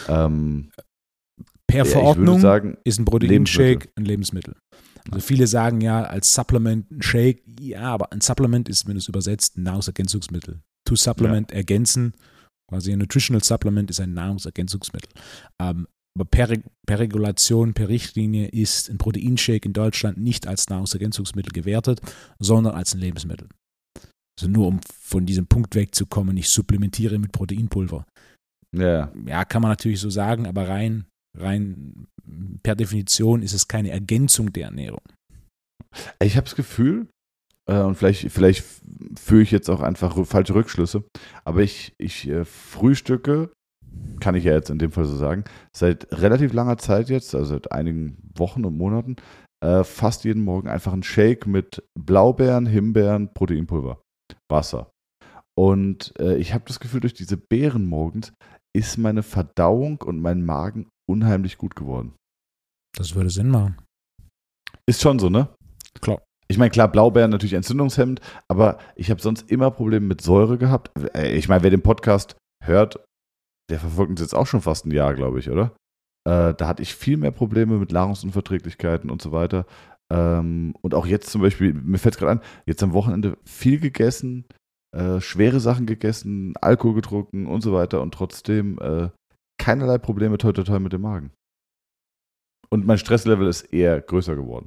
Speaker 2: per Verordnung ist ein Proteinshake ein Lebensmittel. Also viele sagen ja als Supplement ein Shake, ja, aber ein Supplement ist, wenn du es übersetzt, ein Nahrungsergänzungsmittel. To Supplement, ergänzen, quasi ein Nutritional Supplement ist ein Nahrungsergänzungsmittel. Aber per Regulation, per Richtlinie ist ein Proteinshake in Deutschland nicht als Nahrungsergänzungsmittel gewertet, sondern als ein Lebensmittel. Also nur um von diesem Punkt wegzukommen, ich supplementiere mit Proteinpulver. Ja, kann man natürlich so sagen, aber rein per Definition ist es keine Ergänzung der Ernährung.
Speaker 1: Ich habe das Gefühl, und vielleicht führe ich jetzt auch einfach falsche Rückschlüsse, aber ich frühstücke, kann ich ja jetzt in dem Fall so sagen, seit relativ langer Zeit jetzt, also seit einigen Wochen und Monaten, fast jeden Morgen einfach einen Shake mit Blaubeeren, Himbeeren, Proteinpulver, Wasser. Und ich habe das Gefühl, durch diese Beeren morgens ist meine Verdauung und mein Magen unheimlich gut geworden.
Speaker 2: Das würde Sinn machen.
Speaker 1: Ist schon so, ne?
Speaker 2: Klar.
Speaker 1: Ich meine, klar, Blaubeeren natürlich entzündungshemmend, aber ich habe sonst immer Probleme mit Säure gehabt. Ich meine, wer den Podcast hört, der verfolgt uns jetzt auch schon fast ein Jahr, glaube ich, oder? Da hatte ich viel mehr Probleme mit Nahrungsunverträglichkeiten und so weiter. Und auch jetzt zum Beispiel, mir fällt es gerade an, jetzt am Wochenende viel gegessen, schwere Sachen gegessen, Alkohol getrunken und so weiter und trotzdem keinerlei Probleme toi mit dem Magen. Und mein Stresslevel ist eher größer geworden.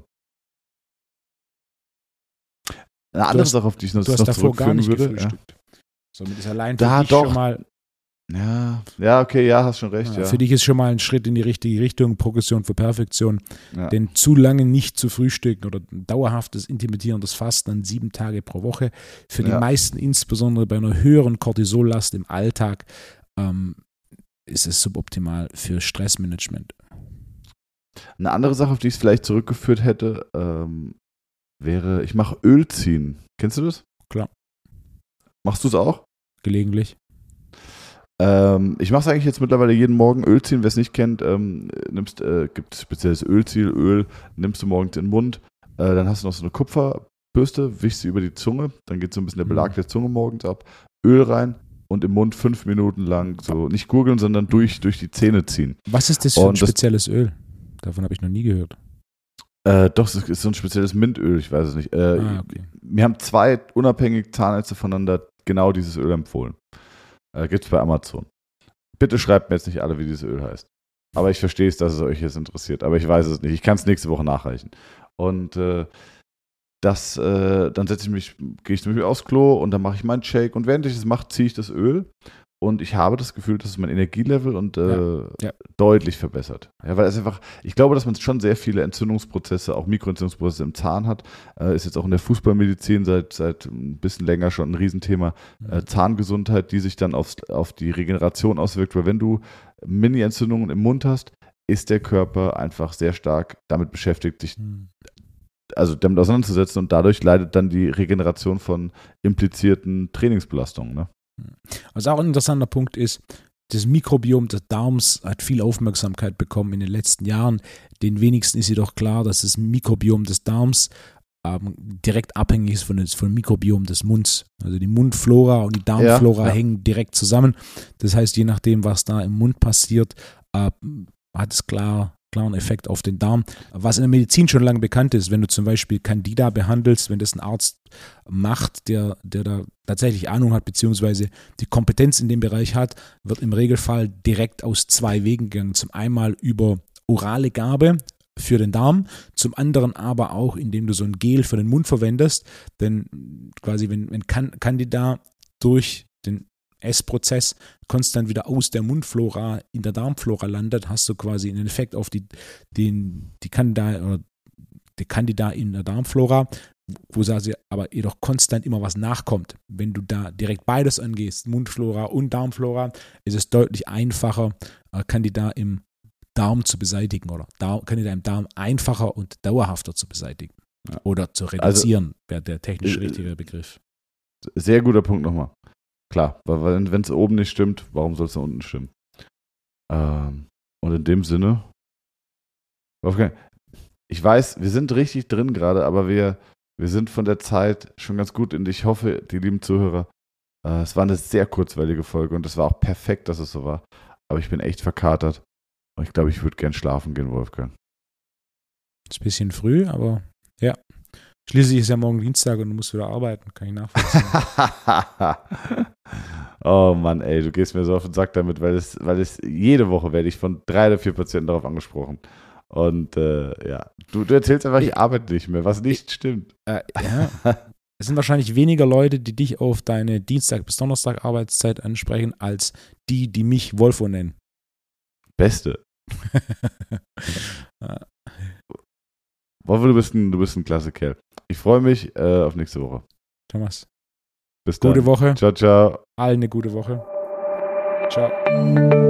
Speaker 1: Eine andere Sache, auf die ich noch zurückführen würde.
Speaker 2: Gefrühstückt. Somit ist allein für dich schon mal.
Speaker 1: Ja, okay, hast schon recht. Ja.
Speaker 2: Für dich ist schon mal ein Schritt in die richtige Richtung, Progression für Perfektion. Ja. Denn zu lange nicht zu frühstücken oder ein dauerhaftes, intermittierendes Fasten an 7 Tage pro Woche, für die meisten, insbesondere bei einer höheren Cortisollast im Alltag, ist es suboptimal für Stressmanagement.
Speaker 1: Eine andere Sache, auf die ich es vielleicht zurückgeführt hätte, wäre, ich mache Öl ziehen. Kennst du das?
Speaker 2: Klar.
Speaker 1: Machst du es auch?
Speaker 2: Gelegentlich.
Speaker 1: Ich mache es eigentlich jetzt mittlerweile jeden Morgen. Öl ziehen, wer es nicht kennt, gibt spezielles Ölzielöl, nimmst du morgens in den Mund, dann hast du noch so eine Kupferbürste, wischst sie über die Zunge, dann geht so ein bisschen der Belag der Zunge morgens ab, Öl rein und im Mund 5 Minuten lang so nicht gurgeln, sondern durch die Zähne ziehen.
Speaker 2: Was ist das für ein spezielles Öl? Davon habe ich noch nie gehört.
Speaker 1: Doch, es ist so ein spezielles Mintöl, ich weiß es nicht. Okay. Mir haben 2 unabhängige Zahnärzte voneinander genau dieses Öl empfohlen. Gibt es bei Amazon. Bitte schreibt mir jetzt nicht alle, wie dieses Öl heißt. Aber ich verstehe es, dass es euch jetzt interessiert. Aber ich weiß es nicht. Ich kann es nächste Woche nachreichen. Und dann gehe ich zum Beispiel aufs Klo und dann mache ich meinen Shake und während ich das mache, ziehe ich das Öl und ich habe das Gefühl, dass es mein Energielevel deutlich verbessert. Ja, weil es einfach, ich glaube, dass man schon sehr viele Entzündungsprozesse, auch Mikroentzündungsprozesse im Zahn hat. Ist jetzt auch in der Fußballmedizin seit ein bisschen länger schon ein Riesenthema. Zahngesundheit, die sich dann auf die Regeneration auswirkt, weil wenn du Mini-Entzündungen im Mund hast, ist der Körper einfach sehr stark damit beschäftigt, sich damit auseinanderzusetzen und dadurch leidet dann die Regeneration von implizierten Trainingsbelastungen. Ne?
Speaker 2: Was auch ein interessanter Punkt ist, das Mikrobiom des Darms hat viel Aufmerksamkeit bekommen in den letzten Jahren. Den wenigsten ist jedoch klar, dass das Mikrobiom des Darms direkt abhängig ist von dem Mikrobiom des Munds. Also die Mundflora und die Darmflora hängen direkt zusammen. Das heißt, je nachdem, was da im Mund passiert, hat es klaren Effekt auf den Darm. Was in der Medizin schon lange bekannt ist, wenn du zum Beispiel Candida behandelst, wenn das ein Arzt macht, der da tatsächlich Ahnung hat, beziehungsweise die Kompetenz in dem Bereich hat, wird im Regelfall direkt aus 2 Wegen gegangen. Zum einen über orale Gabe für den Darm, zum anderen aber auch, indem du so ein Gel für den Mund verwendest, denn quasi wenn Candida durch den Essprozess konstant wieder aus der Mundflora in der Darmflora landet, hast du quasi einen Effekt auf die Candida in der Darmflora, wo aber jedoch konstant immer was nachkommt. Wenn du da direkt beides angehst, Mundflora und Darmflora, ist es deutlich einfacher, Candida im Darm zu beseitigen oder Candida im Darm einfacher und dauerhafter zu beseitigen oder zu reduzieren, wäre der technisch richtige Begriff.
Speaker 1: Sehr guter Punkt nochmal. Klar, weil wenn es oben nicht stimmt, warum soll es da unten stimmen? Und in dem Sinne, Wolfgang, ich weiß, wir sind richtig drin gerade, aber wir sind von der Zeit schon ganz gut und ich hoffe, die lieben Zuhörer, es war eine sehr kurzweilige Folge und es war auch perfekt, dass es so war. Aber ich bin echt verkatert und ich glaube, ich würde gern schlafen gehen, Wolfgang.
Speaker 2: Ist ein bisschen früh, aber ja. Schließlich ist ja morgen Dienstag und du musst wieder arbeiten, kann ich nachvollziehen.
Speaker 1: Oh Mann, ey, du gehst mir so auf den Sack damit, weil es jede Woche werde ich von 3 oder 4 Patienten darauf angesprochen. Und du erzählst einfach, ich arbeite nicht mehr, was nicht stimmt.
Speaker 2: Ja. Es sind wahrscheinlich weniger Leute, die dich auf deine Dienstag- bis Donnerstag Arbeitszeit ansprechen, als die mich Wolfo nennen.
Speaker 1: Beste. Wolfo, du bist ein klasse Kerl. Ich freue mich auf nächste Woche.
Speaker 2: Thomas.
Speaker 1: Bis dann.
Speaker 2: Gute Woche.
Speaker 1: Ciao, ciao.
Speaker 2: Allen eine gute Woche. Ciao.